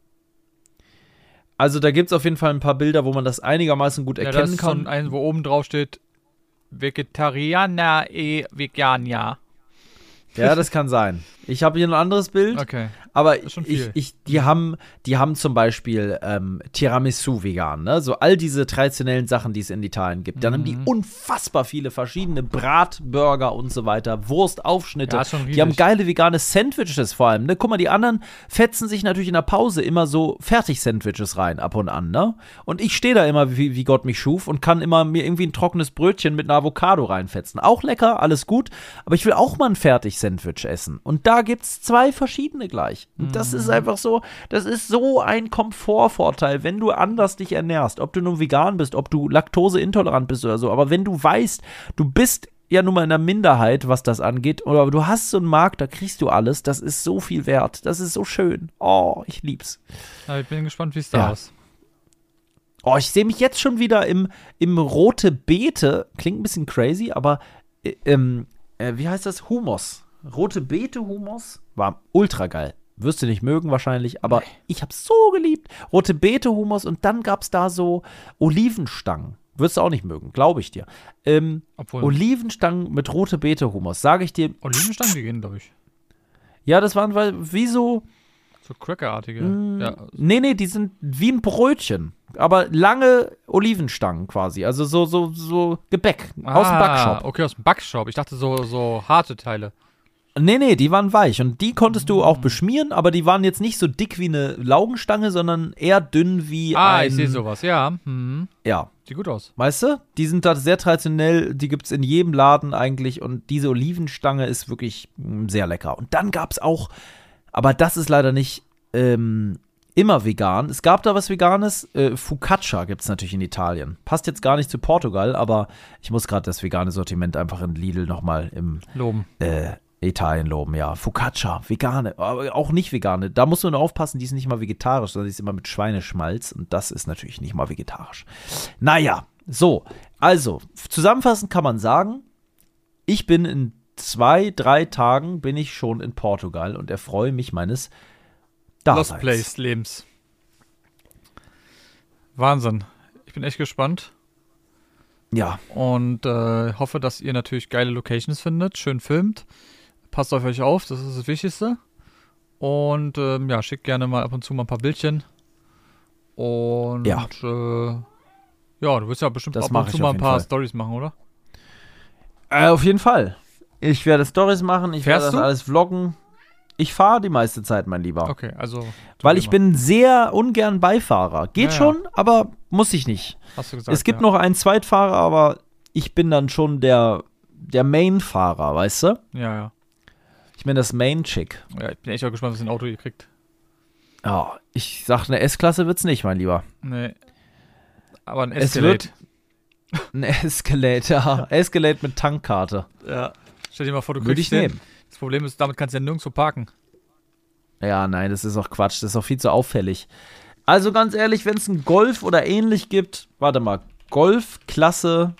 Speaker 1: Also da gibt es auf jeden Fall ein paar Bilder, wo man das einigermaßen gut erkennen kann.
Speaker 2: Das ist so wo oben drauf steht, Vegetarianer Vegania.
Speaker 1: Ja, das kann sein. Ich habe hier ein anderes Bild.
Speaker 2: Okay.
Speaker 1: Aber
Speaker 2: schon viel.
Speaker 1: die haben zum Beispiel Tiramisu vegan, ne? So all diese traditionellen Sachen, die es in Italien gibt. Dann haben die unfassbar viele verschiedene Bratburger und so weiter, Wurstaufschnitte.
Speaker 2: Ja, schon riesig.
Speaker 1: Die haben geile vegane Sandwiches vor allem, ne? Guck mal, die anderen fetzen sich natürlich in der Pause immer so Fertig-Sandwiches rein, ab und an, ne? Und ich stehe da immer, wie Gott mich schuf, und kann immer mir irgendwie ein trockenes Brötchen mit einer Avocado reinfetzen. Auch lecker, alles gut, aber ich will auch mal ein Fertig-Sandwich essen. Und da gibt's 2 verschiedene gleich. Und das ist einfach so, das ist so ein Komfortvorteil, wenn du anders dich ernährst. Ob du nun vegan bist, ob du laktoseintolerant bist oder so. Aber wenn du weißt, du bist ja nun mal in der Minderheit, was das angeht, oder du hast so einen Markt, da kriegst du alles, das ist so viel wert. Das ist so schön. Oh, ich lieb's.
Speaker 2: Ja, ich bin gespannt, wie es da ist.
Speaker 1: Oh, ich sehe mich jetzt schon wieder im Rote Beete. Klingt ein bisschen crazy, aber wie heißt das? Hummus. Rote Beete Hummus war ultra geil. Wirst du nicht mögen wahrscheinlich, aber ich hab's so geliebt. Rote Beete Hummus und dann gab's da so Olivenstangen. Wirst du auch nicht mögen, glaube ich dir. Olivenstangen mit Rote Beete Hummus, sage ich dir.
Speaker 2: Olivenstangen, die gehen, glaube ich.
Speaker 1: Ja, das waren wie so
Speaker 2: Crackerartige. Ja.
Speaker 1: Nee, die sind wie ein Brötchen. Aber lange Olivenstangen quasi. Also so Gebäck aus dem Backshop.
Speaker 2: Okay, aus dem Backshop. Ich dachte so harte Teile.
Speaker 1: Nee, die waren weich. Und die konntest du auch beschmieren, aber die waren jetzt nicht so dick wie eine Laugenstange, sondern eher dünn wie
Speaker 2: ich sehe sowas, ja.
Speaker 1: Ja.
Speaker 2: Sieht gut aus.
Speaker 1: Weißt du? Die sind da sehr traditionell, die gibt's in jedem Laden eigentlich und diese Olivenstange ist wirklich sehr lecker. Und dann gab's auch, aber das ist leider nicht immer vegan. Es gab da was Veganes. Focaccia gibt es natürlich in Italien. Passt jetzt gar nicht zu Portugal, aber ich muss gerade das vegane Sortiment einfach in Lidl nochmal im Italien loben. Ja, Focaccia, vegane, aber auch nicht vegane. Da musst du nur aufpassen, die ist nicht mal vegetarisch, sondern die ist immer mit Schweineschmalz und das ist natürlich nicht mal vegetarisch. Naja, so, also, zusammenfassend kann man sagen, ich bin in 2-3 Tagen bin ich schon in Portugal und erfreue mich meines Daseins.
Speaker 2: Lost Place Lebens. Wahnsinn. Ich bin echt gespannt.
Speaker 1: Ja.
Speaker 2: Und hoffe, dass ihr natürlich geile Locations findet, schön filmt. Passt auf euch auf, das ist das Wichtigste. Und schickt gerne mal ab und zu mal ein paar Bildchen. Und du willst ja bestimmt ab und zu mal ein paar Storys machen, oder?
Speaker 1: Auf jeden Fall. Ich werde Storys machen, ich werde das alles vloggen. Ich fahre die meiste Zeit, mein Lieber.
Speaker 2: Okay, also.
Speaker 1: Weil ich bin sehr ungern Beifahrer. Geht schon, aber muss ich nicht.
Speaker 2: Hast du gesagt,
Speaker 1: es gibt noch einen Zweitfahrer, aber ich bin dann schon der Main-Fahrer, weißt du?
Speaker 2: Ja.
Speaker 1: Ich bin das Main-Chick.
Speaker 2: Ja, ich bin echt auch gespannt, was für ein Auto ihr kriegt.
Speaker 1: Ja, ich sag, eine S-Klasse wird's nicht, mein Lieber.
Speaker 2: Nee. Aber ein Escalade.
Speaker 1: Ein Escalade, ja. Escalade mit Tankkarte.
Speaker 2: Ja. Stell dir mal vor, du
Speaker 1: Würde
Speaker 2: kriegst
Speaker 1: ich
Speaker 2: den.
Speaker 1: nehmen.
Speaker 2: Das Problem ist, damit kannst du ja nirgendwo parken.
Speaker 1: Ja, nein, das ist auch Quatsch. Das ist auch viel zu auffällig. Also ganz ehrlich, wenn es einen Golf oder ähnlich gibt, warte mal, Golf, Klasse,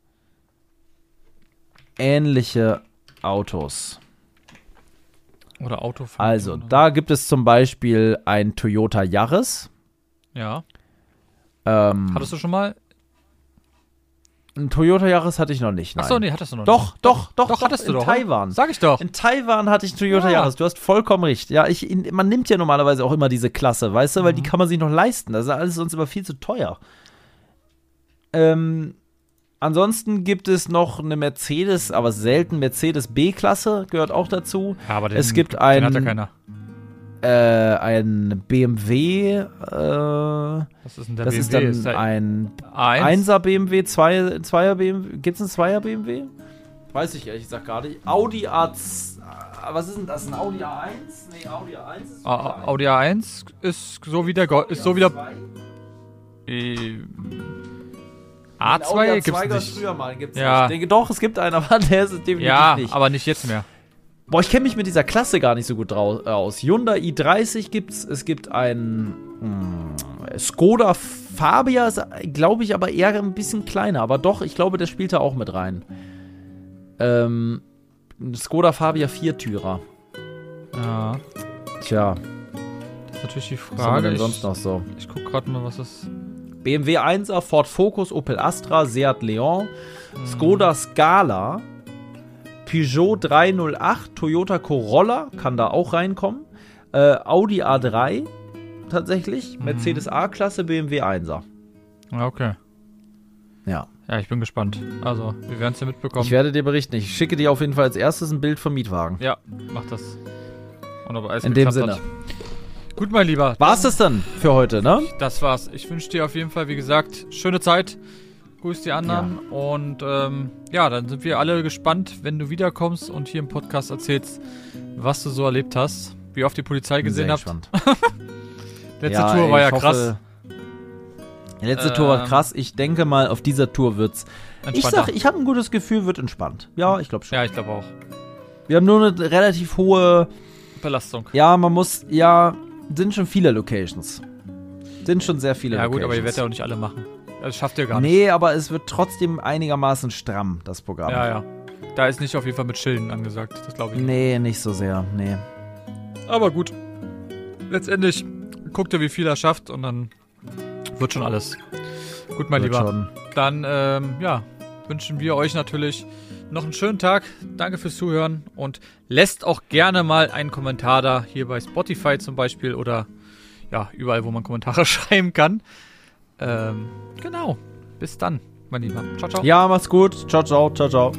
Speaker 1: ähnliche Autos.
Speaker 2: Oder Auto.
Speaker 1: Also, da gibt es zum Beispiel ein Toyota Yaris.
Speaker 2: Ja. Hattest du schon mal?
Speaker 1: Ein Toyota Yaris hatte ich noch nicht, nein.
Speaker 2: Achso, nee, hattest du noch
Speaker 1: nicht. Doch,
Speaker 2: hattest du
Speaker 1: in
Speaker 2: doch.
Speaker 1: Taiwan.
Speaker 2: Sag ich doch.
Speaker 1: In Taiwan hatte ich einen Toyota Yaris. Du hast vollkommen recht. Ja, man nimmt ja normalerweise auch immer diese Klasse, weißt du, weil die kann man sich noch leisten. Das ist alles sonst immer viel zu teuer. Ansonsten gibt es noch eine Mercedes, aber selten Mercedes B-Klasse, gehört auch dazu.
Speaker 2: Ja, aber
Speaker 1: es gibt
Speaker 2: den hat ja keiner.
Speaker 1: Ein BMW.
Speaker 2: Was ist denn der
Speaker 1: das
Speaker 2: BMW?
Speaker 1: ist dann ein
Speaker 2: A1?
Speaker 1: 1er BMW, 2er BMW. Gibt es einen 2er BMW? Weiß ich ehrlich gesagt gar nicht. Audi A2. Was ist denn das? Ein Audi A1? Nee, Audi A1 ist
Speaker 2: Audi A1 ist so wie der ist so wie der A2 gibt's nicht.
Speaker 1: Früher mal, gibt's
Speaker 2: ja.
Speaker 1: nicht. Ich denke, doch, es gibt einen, aber der ist definitiv nicht.
Speaker 2: Ja, aber nicht jetzt mehr.
Speaker 1: Boah, ich kenne mich mit dieser Klasse gar nicht so gut aus. Hyundai i30 gibt's. Es gibt einen Skoda Fabia, ist, glaube ich, aber eher ein bisschen kleiner. Aber doch, ich glaube, der spielt da auch mit rein. Skoda Fabia Viertürer.
Speaker 2: Ja.
Speaker 1: Tja.
Speaker 2: Das ist natürlich die Frage.
Speaker 1: Was haben wir denn sonst noch so?
Speaker 2: Ich gucke gerade mal, was das...
Speaker 1: BMW 1er, Ford Focus, Opel Astra, Seat Leon, Skoda Scala, Peugeot 308, Toyota Corolla, kann da auch reinkommen, Audi A3 tatsächlich, Mercedes A-Klasse, BMW 1er.
Speaker 2: Okay.
Speaker 1: Ja.
Speaker 2: Ja, ich bin gespannt. Also, wir werden es ja mitbekommen.
Speaker 1: Ich werde dir berichten. Ich schicke dir auf jeden Fall als erstes ein Bild vom Mietwagen.
Speaker 2: Ja, mach das. Und ob alles
Speaker 1: in dem Sinne.
Speaker 2: Hat. Gut, mein Lieber.
Speaker 1: War's das dann für heute, ne?
Speaker 2: Das war's. Ich wünsche dir auf jeden Fall, wie gesagt, schöne Zeit. Grüß die anderen. Ja. Und ja, dann sind wir alle gespannt, wenn du wiederkommst und hier im Podcast erzählst, was du so erlebt hast, wie oft die Polizei gesehen habt. Letzte Tour war ja krass.
Speaker 1: Die letzte Tour war krass. Ich denke mal, auf dieser Tour wird's. Ich habe ein gutes Gefühl, wird entspannt. Ja, ich glaube schon.
Speaker 2: Ja, ich glaube auch.
Speaker 1: Wir haben nur eine relativ hohe
Speaker 2: Belastung.
Speaker 1: Ja, sind schon viele Locations. Sind schon sehr viele Locations.
Speaker 2: Ja gut, aber ihr werdet ja auch nicht alle machen. Das schafft ihr gar nicht.
Speaker 1: Nee, aber es wird trotzdem einigermaßen stramm, das Programm.
Speaker 2: Ja. Da ist nicht auf jeden Fall mit Schilden angesagt, das glaube ich.
Speaker 1: Nee, nicht so sehr, nee.
Speaker 2: Aber gut. Letztendlich guckt ihr, wie viel er schafft und dann wird schon alles. Gut, mein Lieber. Schon. Dann, wünschen wir euch natürlich noch einen schönen Tag. Danke fürs Zuhören und lässt auch gerne mal einen Kommentar da, hier bei Spotify zum Beispiel oder ja, überall, wo man Kommentare schreiben kann. Genau. Bis dann, mein Lieber. Ciao, ciao.
Speaker 1: Ja, macht's gut. Ciao, ciao. Ciao, ciao.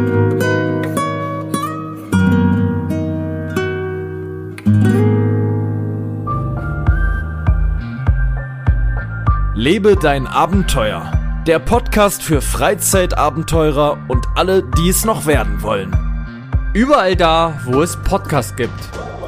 Speaker 3: Lebe dein Abenteuer. Der Podcast für Freizeitabenteurer und alle, die es noch werden wollen.
Speaker 2: Überall da, wo es Podcasts gibt.